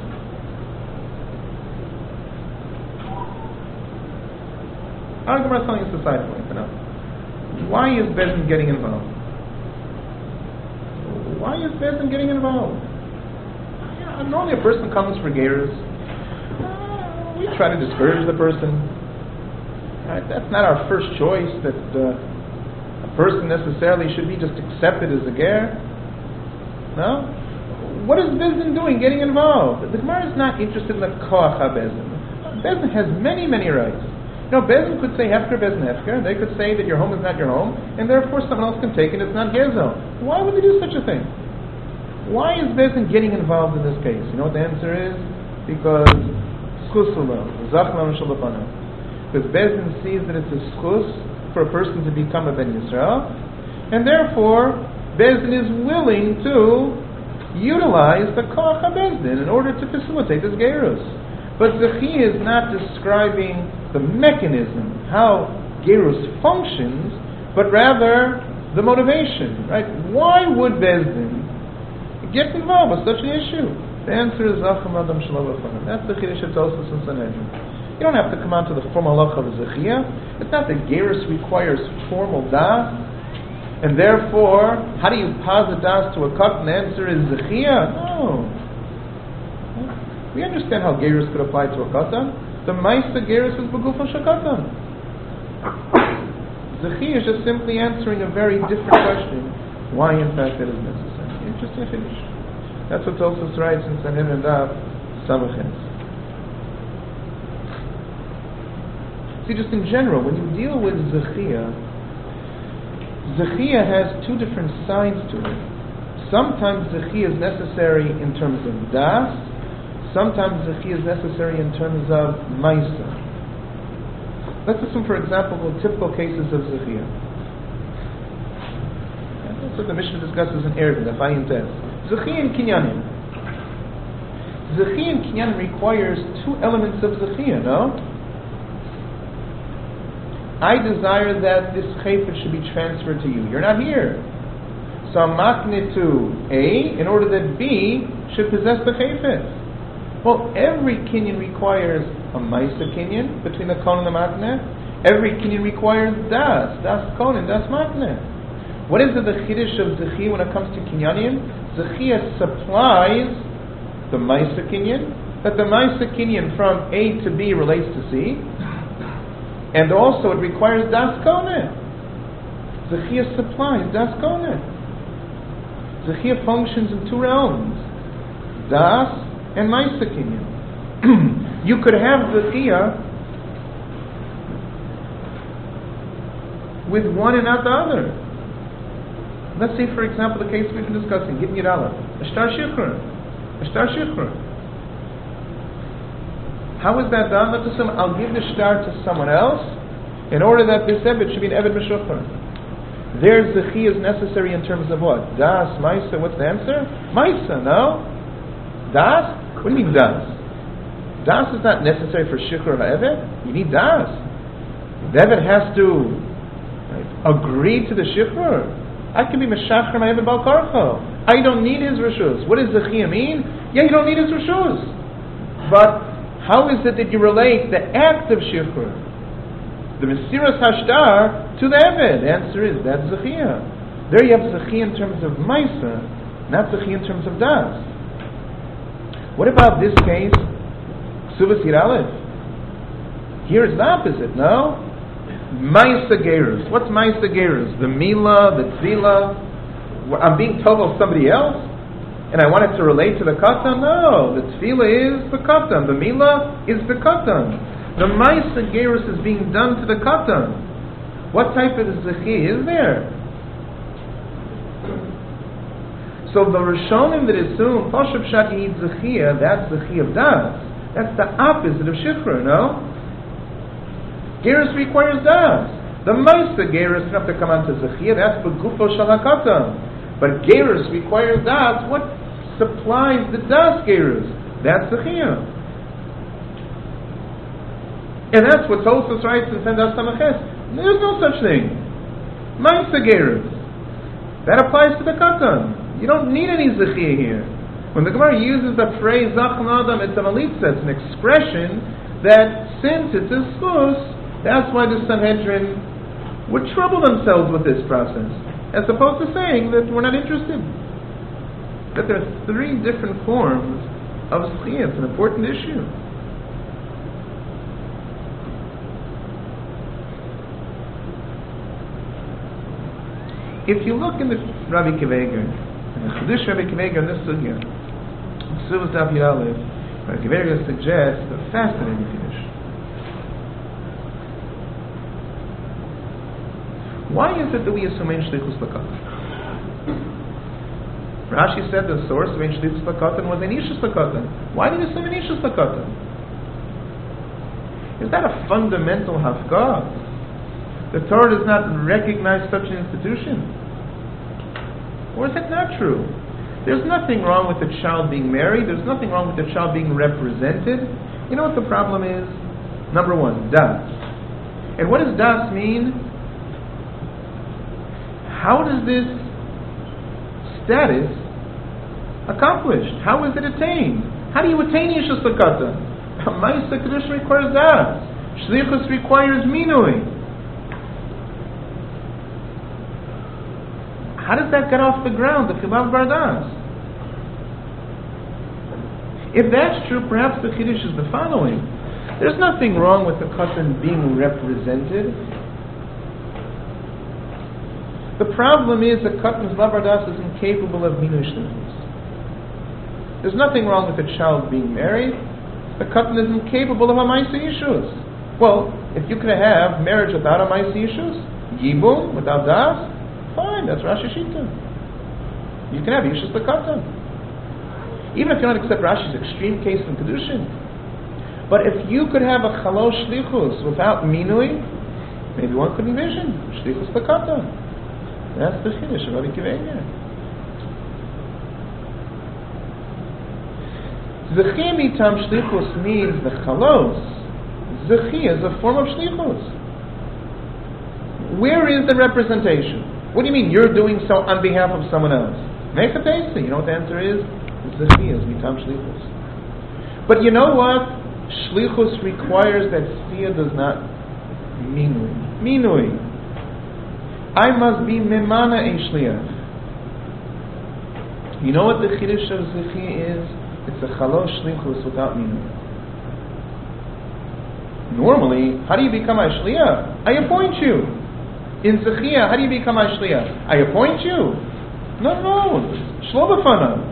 Our Gemara is telling us a side point. You know? Why is Bezdin getting involved? Why is Bezdin getting involved? Normally a person comes for gerus. We try to discourage the person. Right? That's not our first choice. That a person necessarily should be just accepted as a ger. No? What is Bezdin doing getting involved? The Gemara is not interested in the koach ha-Bezdin. Bezdin has many, many rights. You know, Bezdin could say hefker, Bezdin hefker. They could say that your home is not your home, and therefore someone else can take it, it's not gezel. Why would they do such a thing? Why is Bezdin getting involved in this case? You know what the answer is? Because schusula, zachman shabbapanim. Because Bezdin sees that it's a schus for a person to become a Ben Yisrael, and therefore Bezdin is willing to utilize the koach ha-Bezdin in order to facilitate this gerus. But Zechiyah is not describing the mechanism, how gerus functions, but rather the motivation, right? Why would Bezdin get involved with such an issue? The answer is Zacham Adam Shalom Achanim. That's the Chiddush of Tosfos and Sanhedrin. You don't have to come on to the formal halacha of Zechiyah. It's not that gerus requires formal das, and therefore, how do you posit das to a katan? The answer is Zechiyah. No. We understand how gerus could apply to a katan. The Maisa gerus is B'gufo Shel Katan. Zechiyah is just simply answering a very different question. Why, in fact, that is necessary. Interesting finish. That's what Tosfos writes in Sanhedrin Daf Samachet. See, just in general, when you deal with Zechiyah, Zechiyah has two different sides to it. Sometimes Zechiyah is necessary in terms of das. Sometimes Zechiyah is necessary in terms of Maisa. Let's assume, for example, the typical cases of Zechiyah. That's what the Mishnah discusses in Erevin, the Fayin Tes. Zechiyah and Kinyanim. Zechiyah and Kinyanim requires two elements of Zechiyah, no? I desire that this chayfet should be transferred to you. You're not here. So I'm makne to A in order that B should possess the chayfet. Well, every kinyan requires a Maisa kinyan between the Kohen and the Makneh. Every kinyan requires Das Kohen, Das Makneh. What is the Chiddush of Zechiyah when it comes to kinyanim? Zechiyah supplies the Maisa kinyan, that the Maisa Kinyan from A to B relates to C, and also it requires Das Koneh. Zechia supplies Das Koneh. Zechia functions in two realms, Das and Maisa Kinyan. You could have Zechia with one and not the other. Let's say, for example, the case we've been discussing, Gittin Yud Aleph, Ashtar Shikhr. How is that done? Let's assume I'll give the shtar to someone else in order that this Eved should be an Eved Meshukhr. There's the Chi is necessary in terms of what? Das, Maisa, what's the answer? Maisa, no? Das? What do you mean Das? Das is not necessary for Shikhr HaEved. You need Das. The Eved has to agree to the Shikhr. I can be Meshachar HaEved Bal Karcho. I don't need his Rishus. What does the Chi mean? Yeah, you don't need his Rishus. But how is it that you relate the act of Shikhr, the Mesiras Hashtar, to the Eved? The answer is, that's Zechia. There you have Zechia in terms of Maisa, not Zechia in terms of Das. What about this case? Ksuvas Yud Aleph. Here is the opposite, no? Maisa Gerus. What's Maisa Gerus? The Mila, the Tzila. I'm being told of somebody else? And I want it to relate to the katan? No, the tefillah is the katan. The milah is the katan. The ma'isa gerus is being done to the katan. What type of zechi is there? So the Rishonim that assume Pashup Shat you need zechia, that's zechi of das. That's the opposite of shikhr, no? Gerus requires das. The ma'isa gerus doesn't have to come on to zechia. That's begufo shel hakatan. But gerus requires das. What supplies the das gerus? That's the chiyah. And that's what Tosfos writes in Sendas Samaches. There's no such thing. Ma'isa gerus. That applies to the katan. You don't need any zechiyah here. When the Gemara uses the phrase Zachan Adam, it's a malitza, it's an expression that since it's a schus, that's why the Sanhedrin would trouble themselves with this process, as opposed to saying that we're not interested. That there are three different forms of zechiyah. It's an important issue. If you look in the Rabbi Akiva Eiger, in the Chiddush Rabbi Akiva Eiger in this sugya, Ksuvas Daf Yud Aleph, Rabbi Akiva Eiger suggests a fascinating Chiddush. Why is it that we assume Ein Shlichus L'Katan? Rashi said the source of Ein Shlichus L'Katan was Ein Ishus L'Katan. Why do you assume Ein Ishus L'Katan? Is that a fundamental hafkah? The Torah does not recognize such an institution? Or is that not true? There's nothing wrong with the child being married. There's nothing wrong with the child being represented. You know what the problem is? Number one, das. And what does das mean? How does this status accomplished? How is it attained? How do you attain Yishus L'Katan? Ma'isa Kedusha requires das. Shlichus requires minui. How does that get off the ground, the Chilav Bardas? If that's true, perhaps the Chiddush is the following. There's nothing wrong with the Katan being represented. The problem is that Katan's Chilav Bardas is incapable of Minui Shlichus. There's nothing wrong with the child being married. The Katan is incapable of a Ma'aseh Yishus. Well, if you could have marriage without a Ma'aseh Yishus, Yibum, without Das, fine, that's Rashi Shita. You can have Yishus L'Katan. Even if you don't accept Rashi's extreme case in Kedushin. But if you could have a Chalosh Shlichus without Minui, maybe one could envision Shlichus L'Katan. That's the Chiddush of Rabbi Akiva Eiger. Zechiyah mitam Shlichus means the Chalos. Zechiyah is a form of Shlichus. Where is the representation? What do you mean you're doing so on behalf of someone else? Make a pesa. You know what the answer is? Zechiyah is mitam shlichus. But you know what? Shlichus requires that siyah does not minui. Minui. I must be memana a shliach. You know what the chiddush of Zechiyah is? It's a chalosh shlichus without minui. Normally, how do you become a shliach? I appoint you. In Zechia, how do you become a shliach? I appoint you. No. Shlo b'fanav.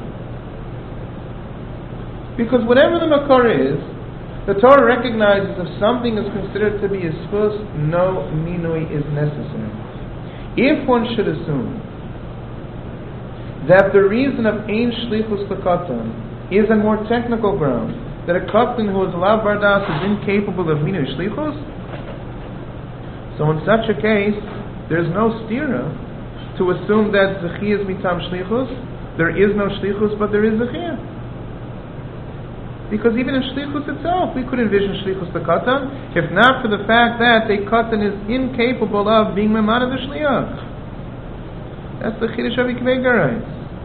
Because whatever the makor is, the Torah recognizes if something is considered to be a spus, no minui is necessary. If one should assume that the reason of ein shlichus l'katan is a more technical ground, that a katan who is lav bardas is incapable of minui shlichus, so in such a case, there's no stira to assume that Zechia is mitam shlichus. There is no shlichus, but there is Zechia. Because even in shlichus itself, we could envision shlichus the katan, if not for the fact that a katan is incapable of being memana the shliach. That's the chiddush of Ikvei Garais.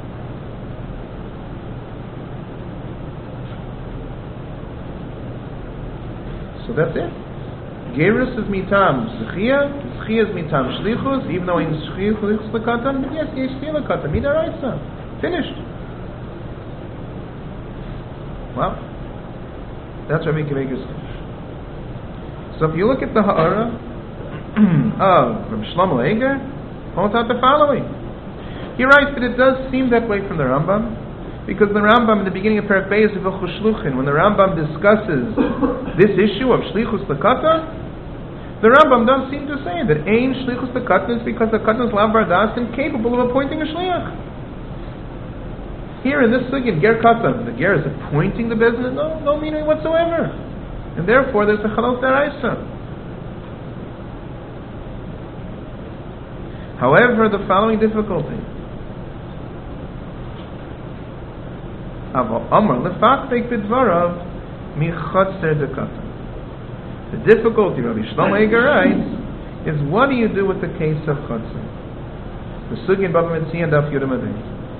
So that's it. Gerus is mitam Zechia, Zechia is mitam shlichus, even though in shlichus the katan, but yes, yesh the katan, midaraisa. Finished. Well, that's Rabbi Akiva Eiger's chiddush. So if you look at the ha'ara of Rabbi Shlomo Eiger, holds out the following. He writes that it does seem that way from the Rambam, because the Rambam in the beginning of Perek Beis V'chu Shluchin, when the Rambam discusses this issue of shlichus l'katan, the Rambam does seem to say that ein shlichus l'katan is because the katan is lav bardas incapable of appointing a shliach. Here in this sugya, ger katan, the ger is appointing the bezdin, no meaning whatsoever, and therefore there's a chalot deraisa. However, the following difficulty. The difficulty, Rabbi Shlomo Eiger writes, is what do you do with the case of Chotzer? The Sugya in Bava Metzia and Daf Yud Amud.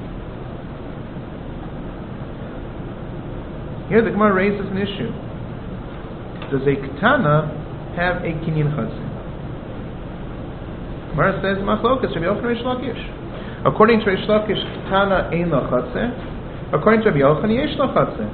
Here the Gemara raises an issue. Does a Ketana have a Kinyan Chotzer? Gemara says, Machlokas, Rabbi Yochanan Reish Lakish. According to Reish Lakish, Ketana ein la Chotzer. According to Rabbi Yochanan, yesh la Chotzer.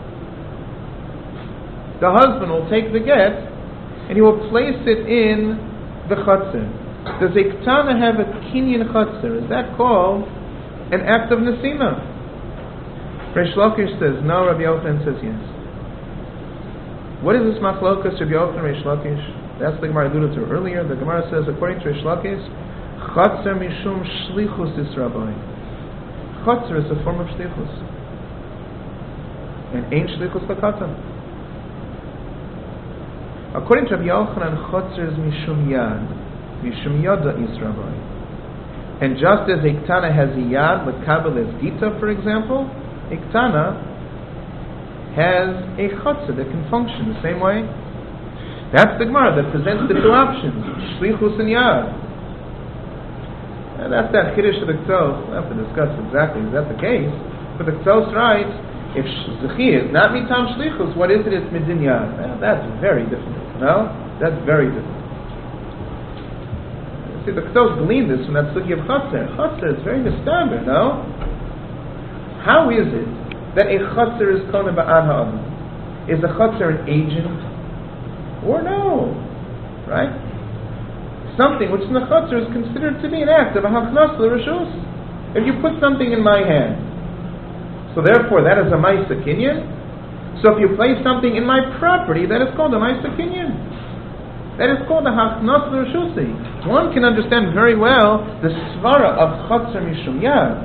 The husband will take the get and he will place it in the Chotzer. Does a Ketana have a Kinyan Chotzer? Is that called an act of Nesina? Reish Lakish says no, Rabbi Yochanan says yes. What is this Machlokas, Rabbi Yochanan, Reish Lakish? That's the Gemara alluded to earlier. The Gemara says, according to Reish Lakish, Chotzer mishum shlichus is rabbi. Chotzer is a form of shlichus. And ain't shlichus l'katan. According to Rabbi Yochanan, Chotzer is mishum yad. Mishum yada is rabbi. And just as a Ketana has a yad, with kabel as gita, for example, a Ketana has a Chotzer that can function the same way. That's the Gemara that presents the two options, shlichus and yad. And that's that chiddush of the Ktos. We'll have to discuss exactly is that the case. But the Ktos writes, if Zechia is not mitam shlichus, what is it? It's midin yad. That's very different. No? That's very different. See, the Ktos gleaned this from that sugya of Chotzer. Chotzer is very mistaber, no? How is it that a Chotzer is kona ba'ad ha'adam? Is a Chotzer an agent? Or no? Right? Something which in the Chotzer is considered to be an act of a hachnas l'reshus. If you put something in my hand, so therefore that is a ma'isa kinyan. So if you place something in my property, that is called a ma'isa kinyan. That is called a hachnas l'reshusi. One can understand very well the svara of Chotzer mishum yad.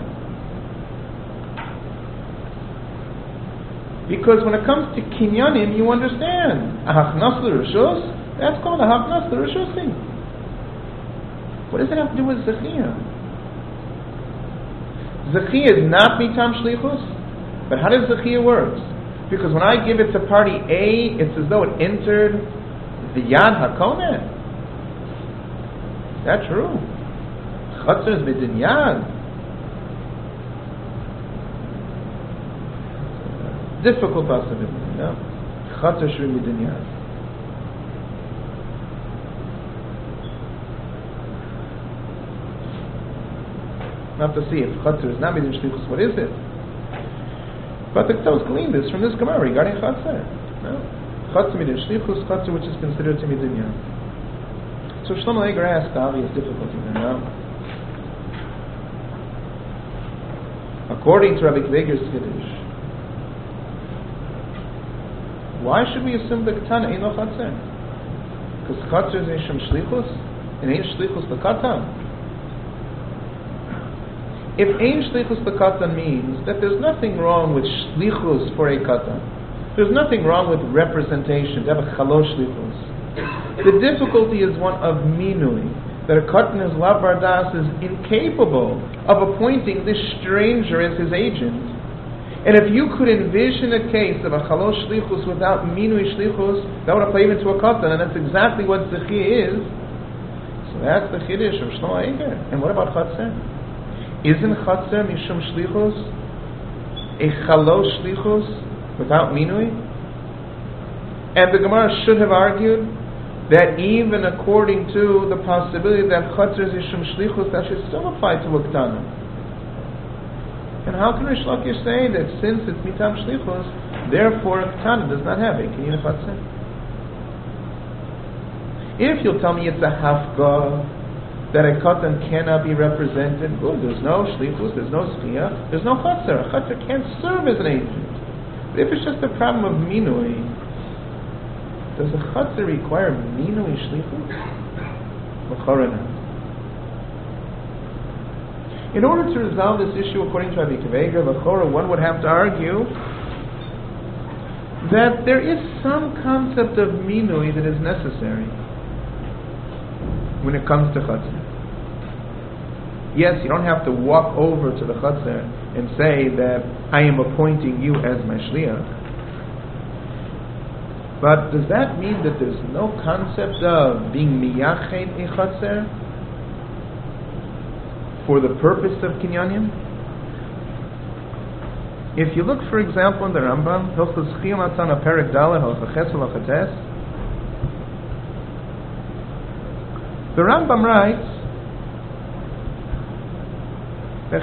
Because when it comes to kinyanim, you understand a hachnas l'reshus. That's called a hachnas l'reshusi. What does it have to do with Zechia? Zechia is not mitam shlichus, but how does Zechia work? Because when I give it to party A, it's as though it entered the Yad HaKoneh. That's true. Chotzer is midin Yad. Difficult possibility, no? Chotzer should be midin Yad. Now to see if Chotzer is not midin shlichus, what is it? But the Ketos gleaned this from this Gemara regarding Chatzar. No? Chatzar midin shlichus, Chatzar which is considered to be dunya. So Shlomo Eiger asked the obvious difficulty there. No? According to Rabbi Kveger's Kiddush, why should we assume the Ketana ain't no Chatzar? Because Chatzar is Yisham shlichus, and ain't shlichus the Katan. If ein shlichus l'katan means that there's nothing wrong with shlichus for a katan, there's nothing wrong with representation, to have a chalosh shlichus. The difficulty is one of minui, that a katan as lav bardas is incapable of appointing this stranger as his agent. And if you could envision a case of a chalosh shlichus without minui shlichus, that would apply even to a katan, and that's exactly what zechi is. So that's the chiddush of Shlomo Eiger. And what about chatzar? Isn't Chatzar Mishum Shlichus a Chalosh Shlichus without Minui? And the Gemara should have argued that even according to the possibility that Chatzar is Mishum Shlichus, that should still apply to Uktana. And how can Rish Lakish say that since it's Mitam Shlichus, therefore Uktana does not have a Kinyan Chatzar? If you'll tell me it's a Hafgah, that a katan cannot be represented, good, there's no shlichus, there's no zchiyah, there's no chatzar. A chatzar can't serve as an agent. But if it's just a problem of minui, does a chatzar require minui shlichus? In order to resolve this issue according to Rabbi Kveger, one would have to argue that there is some concept of minui that is necessary when it comes to chatzar. Yes, you don't have to walk over to the chatzar and say that I am appointing you as my shliach. But does that mean that there's no concept of being miyached a chatzar for the purpose of kinyanim? If you look, for example, in the Rambam, Hilchos Chiyum Atzana Perek Dalet Halachaches Halachates, the Rambam writes, a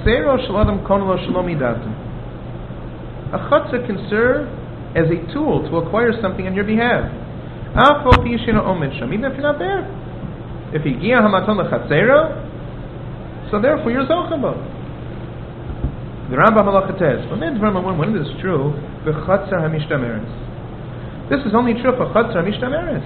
chatzar can serve as a tool to acquire something on your behalf. Even if you're not there. If he gia hamaton lechatzero, so therefore you're zochabo. The Rambam Halachates, when this is true, v'chatzar hamishtameres. This is only true for chatzar hamishtameres.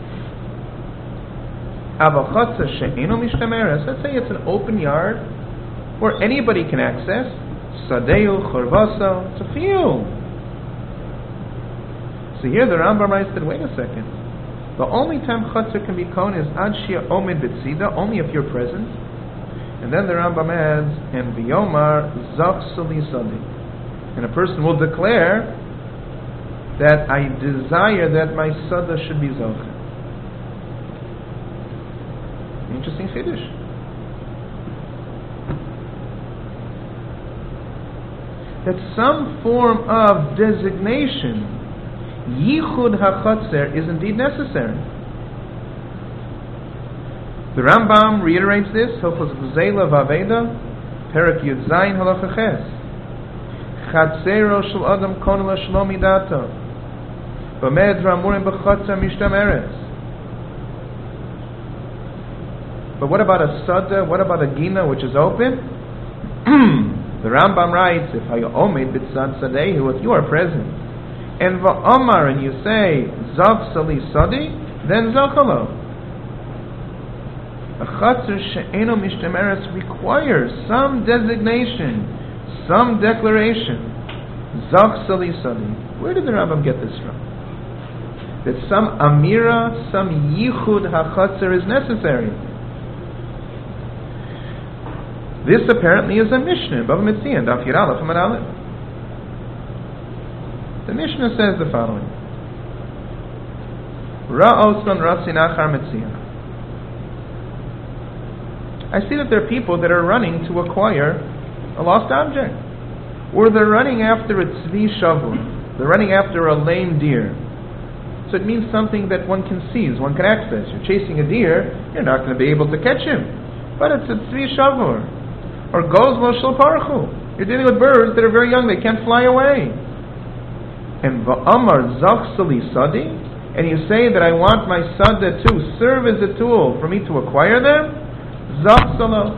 Let's say it's an open yard where anybody can access. Sadeu, Chorvaso, it's a field. So here the Rambam writes that, wait a second. The only time chatzar can be kohen is ad shia omed b'tzida, only if you're present. And then the Rambam adds, and v'yomar zach sali sadi. And a person will declare that I desire that my sada should be zoch. Interesting chiddush. That some form of designation, yichud hachatzar, is indeed necessary. The Rambam reiterates this, Hilchos Gzeila Vaveda, Perek Yud Zayin Halacha Ches. Chatzero shel adam kohen l'shlo midato, b'med ramurim b'chatzar mishtameres. But what about a sada? What about a gina which is open? The Rambam writes, if you omed b'tzad sadehu, if you are present, and va'omar, and you say zav sali sadi, then zachalo. A chatzar she'eno mishtameres requires some designation, some declaration. Zach sali sadi. Where did the Rambam get this from? That some amira, some yichud hachatzar is necessary. This apparently is a Mishnah, Bava Metzia, Daf Yud Aleph Amud Aleph. The Mishnah says the following: Ra'osan ratzin achar Metzia. I see that there are people that are running to acquire a lost object, or they're running after a tzvi shavur. They're running after a lame deer. So it means something that one can seize, one can access. You're chasing a deer, you're not going to be able to catch him, but it's a tzvi shavur. Or goes lo shel parchu. You're dealing with birds that are very young, they can't fly away. And va'amar zachsali sadi, and you say that I want my sada to serve as a tool for me to acquire them, zachsalo.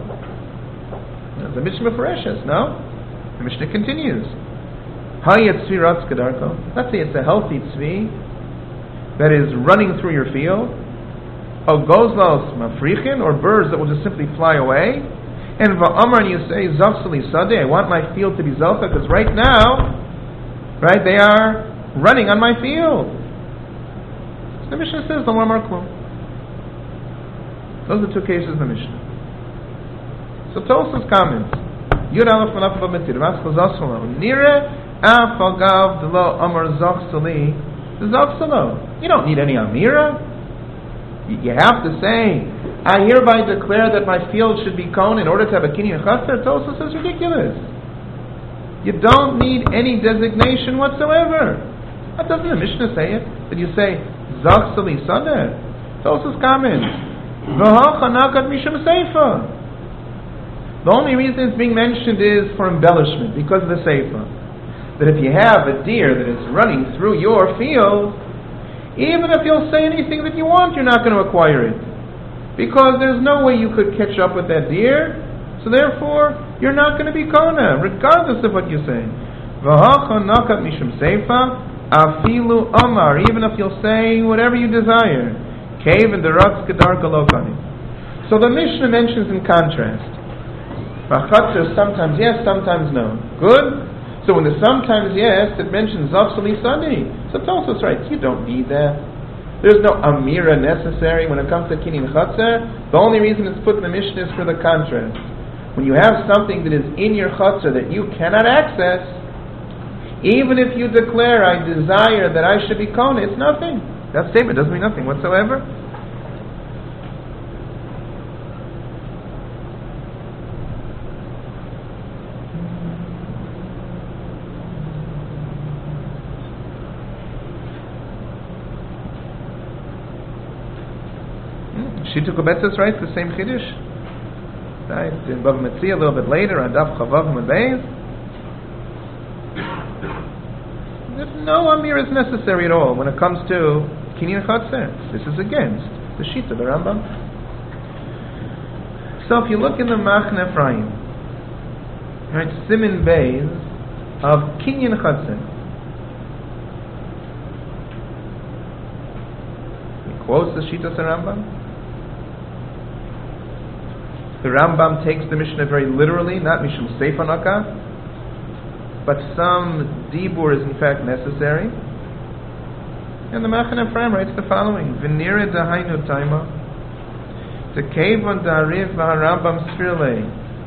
The Mishnah Mefareshes, no? The Mishnah continues. Hayat tzvi ratz kedarko. Let's say it's a healthy tzvi that is running through your field. O gozlos mafrichin, or birds that will just simply fly away. And va'amar, and you say, zachsali sadeh, I want my field to be zelfa, because right now, right, they are running on my field. So the Mishnah says, don't amar klum. Those are two cases in the Mishnah. So Tosafos comments, Yud Aleph Malaf B'Metir, Vaskal Zasalo, Nire Af Agav Delo Amar Zachsali, Zachsalo. You don't need any Amira. You have to say, I hereby declare that my field should be kohen in order to have a kinyan chaser. Tosafos says ridiculous. You don't need any designation whatsoever. That doesn't the Mishnah say it? Did you say Zachsali Sadeh? Tosafos comments, V'hacha Nakat Mishum Seifa. The only reason it's being mentioned is for embellishment, because of the Seifa. That if you have a deer that is running through your field, even if you'll say anything that you want, you're not going to acquire it. Because there's no way you could catch up with that deer, so therefore, you're not going to be kona, regardless of what you say. V'hacha nakat mishum seifa, afilu amar, even if you'll say whatever you desire. Cave and the ratz kedar galokani. So the Mishnah mentions in contrast, V'chatzer sometimes yes, sometimes no. Good? So when the sometimes yes, it mentions Zachsali Sadi. So Tosafos right, you don't need that. There's no Amira necessary when it comes to Kinyan Chatzer. The only reason it's put in the Mishnah is for the contrast. When you have something that is in your Chatzer that you cannot access, even if you declare, I desire that I should be Kohen, it's nothing. That statement doesn't mean nothing whatsoever. She took a betzes, right? The same chiddush, right? In Bava Metzia a little bit later on Daf Chavav and Beis. No amir is necessary at all when it comes to Kinyan Chatzer. This is against the Shita of the Rambam. So if you look in the Machne Ephraim, right, Simin Beis of Kinyan Chatzer, he quotes the Shita of the Rambam. The Rambam takes the Mishnah very literally, not Mishum Seifa Naka, but some dibur is in fact necessary. And the Machne Ephraim writes the following: V'nire dahainu taima, tekevon da'ariv v'harambam sfirlei,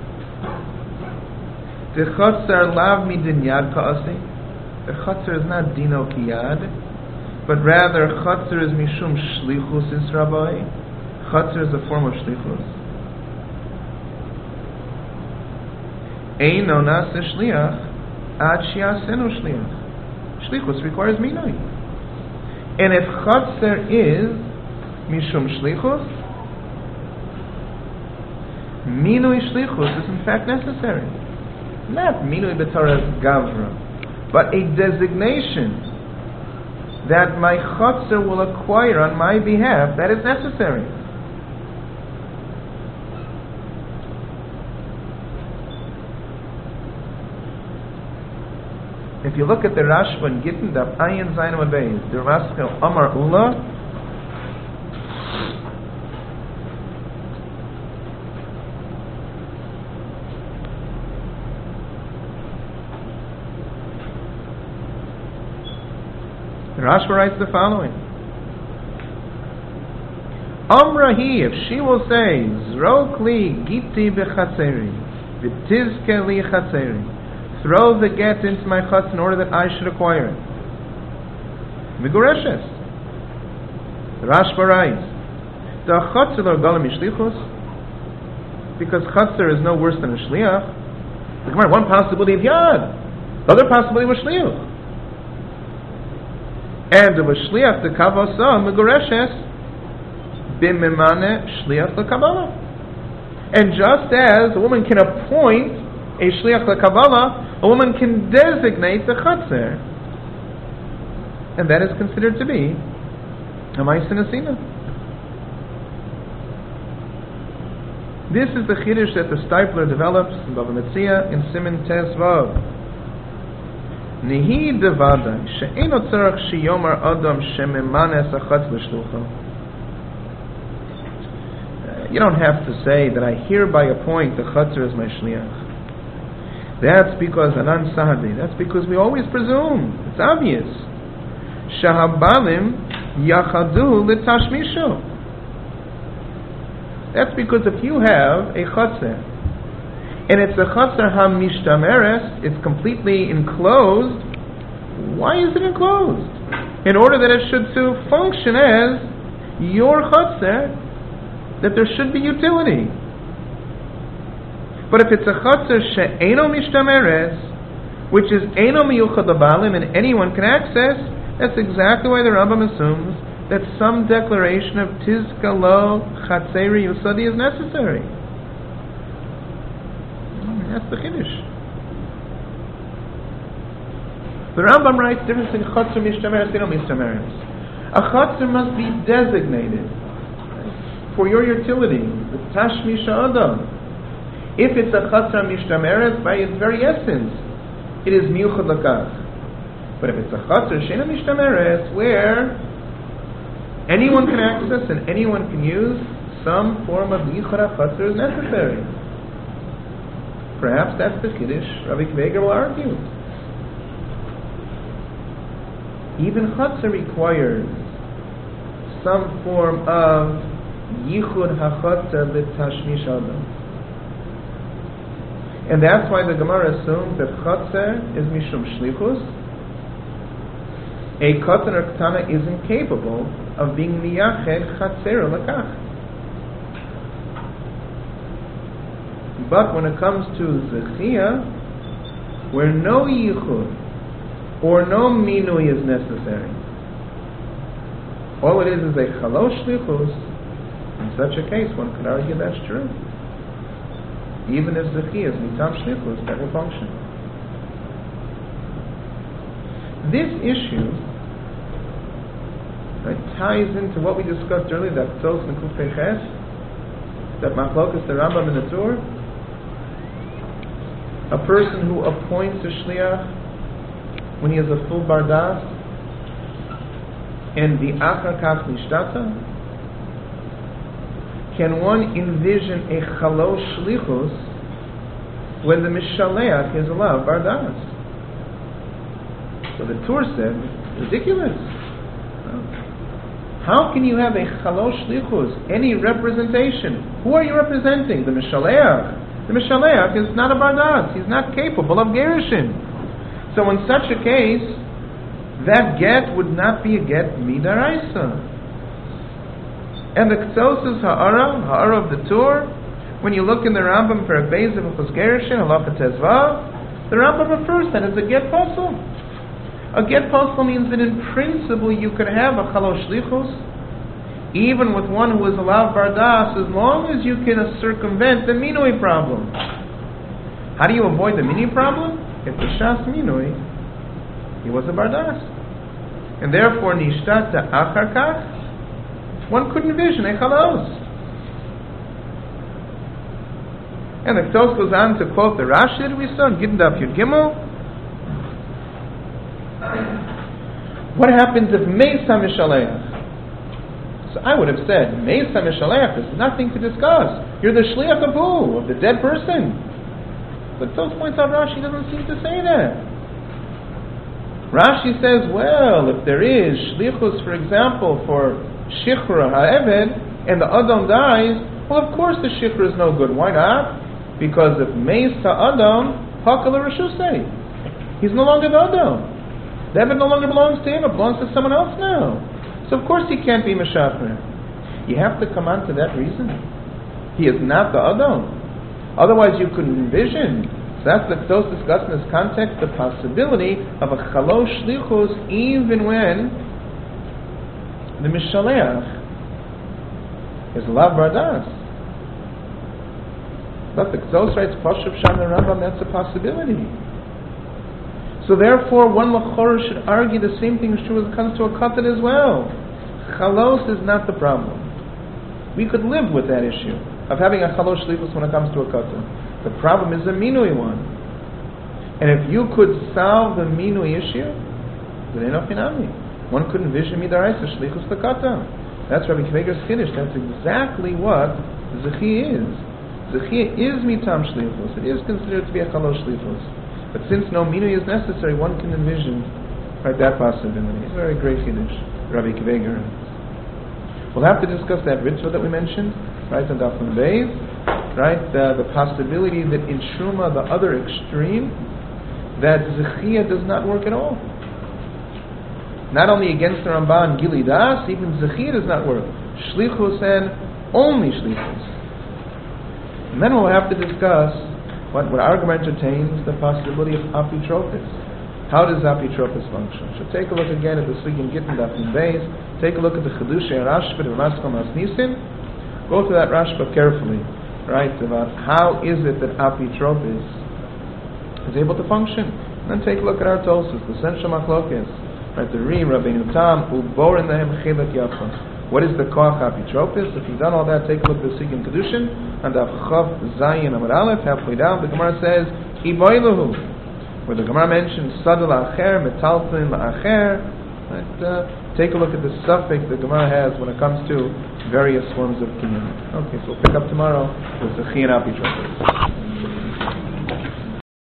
the Chatzer lav midin yad ka'asi. The Chatzer is not dino ki yad, but rather Chatzer is mishum shlichus is rabbi. Chatzer is a form of shlichus. Eino nase shliach ad shiasenu shliach. Shlichus requires minoi. And if Chatzer is mishum shlichus, minoi shlichus is in fact necessary. Not minoi b'toras gavra, but a designation that my Chatzer will acquire on my behalf, that is necessary. If you look at the Rashba and Gittin, the Ayin Zayin Beis, the Raskal Amar Ula, the Rashba writes the following: Amrahi, if she will say, Zrok li giti bechatzeri, v'tizke li chatzeri, throw the get into my chutz in order that I should acquire it. Migureshes. The Rashba writes, the chutzer lo galam mishlichus, because chutzer is no worse than a shliach. The Gemara, one possibility of yad, the other possibility was shliach. And of a shliach the kavasa migureshes bimimane shliach the kabbalah. And just as a woman can appoint a shliach lekabbalah, a woman can designate the chatzer, and that is considered to be a ma'aseh nesina. This is the chiddush that the Stipler develops in Bava Metzia in Siman Tes Vav. Nihi devada she'eno tzarach sheyomar adam shemimanes achatz l'shlucha. You don't have to say that I hereby appoint the chatzer as my shliach. That's because Anan Sahadi. That's because we always presume. It's obvious. Shahabalim yachadu l'tashmisho. That's because if you have a chatzer, and it's a chatzer hamishtameres, it's completely enclosed, why is it enclosed? In order that it should to function as your chatzer, that there should be utility. But if it's a chatzer she'eno mishtameres, which is eno miyuchad l'balim, and anyone can access, that's exactly why the Rambam assumes that some declaration of Tizka lo chatzeri yusadi is necessary. That's the chiddush. The Rambam writes difference in chatzer mishtameres and mishtameres. A chatzer must be designated for your utility, the tashmisha adam. If it's a chatzer mishtameres, by its very essence, it is miyuchad lakach. But if it's a chatzer she'ena mishtameres, where anyone can access and anyone can use, some form of yichud chatzer is necessary. Perhaps that's the chiddush Rabbi Kveger will argue. Even chatzer requires some form of yichud hachatzer l'tashmish adam, and that's why the Gemara assumes that chatzer is mishum shlichus. A katan or katana is incapable of being miyached chatzer lakach. But when it comes to zechia, where no yichud or no minui is necessary, all it is a chalosh shlichus. In such a case, one could argue that's true. Even if zechia is mitam shlichus, that will function. This issue ties into what we discussed earlier, that Tzos and Kufei Ches, that Machlokas the Rambam in the Tur. A person who appoints a shliach when he is a full bardas, and the achar kach nishtata, can one envision a chalosh shlichus when the mishaleach is allowed bardas? So the Tur said, ridiculous. How can you have a chalosh shlichus, any representation? Who are you representing? The mishaleach. The mishaleach is not a bardas. He's not capable of gerushin. So in such a case, that get would not be a get midaraisa. And the Ktsos ha'ara of the Tur, when you look in the Rambam for a base of gerushin, halacha tezvav, the Rambam refers that as a get posel. A get posel means that in principle you could have a chalosh shlichus, even with one who is allowed bardas, as long as you can circumvent the minui problem. How do you avoid the minui problem? If the shas minui, he was a bardas, and therefore nishtata achar kach, one could envision a chalos. And the Ktos goes on to quote the Rashi that we saw in Gittin Daf Yud Gimel. What happens if Meis HaMishaleach? So I would have said, Meis HaMishaleach, there's nothing to discuss. You're the shliach of who? Of the dead person. But Tos points out Rashi doesn't seem to say that. Rashi says, well, if there is shlichus, for example, for shichra ha'eved, and the Adam dies, well, of course the shichra is no good. Why not? Because if Meis HaAdam, Hakal Reshusei, he's no longer the Adam. The Eved no longer belongs to him, it belongs to someone else now. So of course he can't be Meshacher. You have to come on to that reason. He is not the Adam. Otherwise you could envision, so that's the Ktos discussed in this context, the possibility of a Chalosh Shlichus even when the Mishaleach is Lav Bardas. suffix Zos writes Pashup Sham the Rambam, that's a possibility. So therefore, one Lachor should argue the same thing is true when it comes to a katan as well. Chalos is not the problem. We could live with that issue of having a chalos shlichus when it comes to a katan. The problem is a minui one. And if you could solve the minui issue, then one could envision midaraisa shlichus the katan. That's Rabbi Kiveger's Kiddush. That's exactly what Zechiyah is. Zechiyah is mitam shlichus. It is considered to be a chalos shlichus. But since no minui is necessary, one can envision that possibility. It's a very great Kiddush, Rabbi Kiveger. We'll have to discuss that mitzvah that we mentioned, on Daf Nun Beis, the possibility that in Truma, the other extreme, that Zechiyah does not work at all. Not only against the Ramban Gili Das, even Zechiyah does not work. Shlichus and only Shlichus. And then we'll have to discuss what our Gemara entertains, the possibility of Apitropis. How does Apitropis function? So take a look again at the Sugin Gittin Daf Nun Beis. Take a look at the Chedushay Rashba of Maskal Masnisim. Go through that Rashba carefully, about how is it that Apitropis is able to function. And then take a look at our Tosus, the Senshal Machlokes, the Rim, Rabbeinu Tam, Ubor in the Hem Chilek Yafa. What is the Koach Apitropis? If you've done all that, take a look at the Sugin Kedushin and the Chav Zayin Amar Aleph, halfway down. The Gemara says Iboiluhu, where the Gemara mentions Sadul Acher, Metalfin Acher. Take a look at the suffix the Gemara has when it comes to various forms of kinyan. Okay, so we'll pick up tomorrow with the Chiyun Apitropis.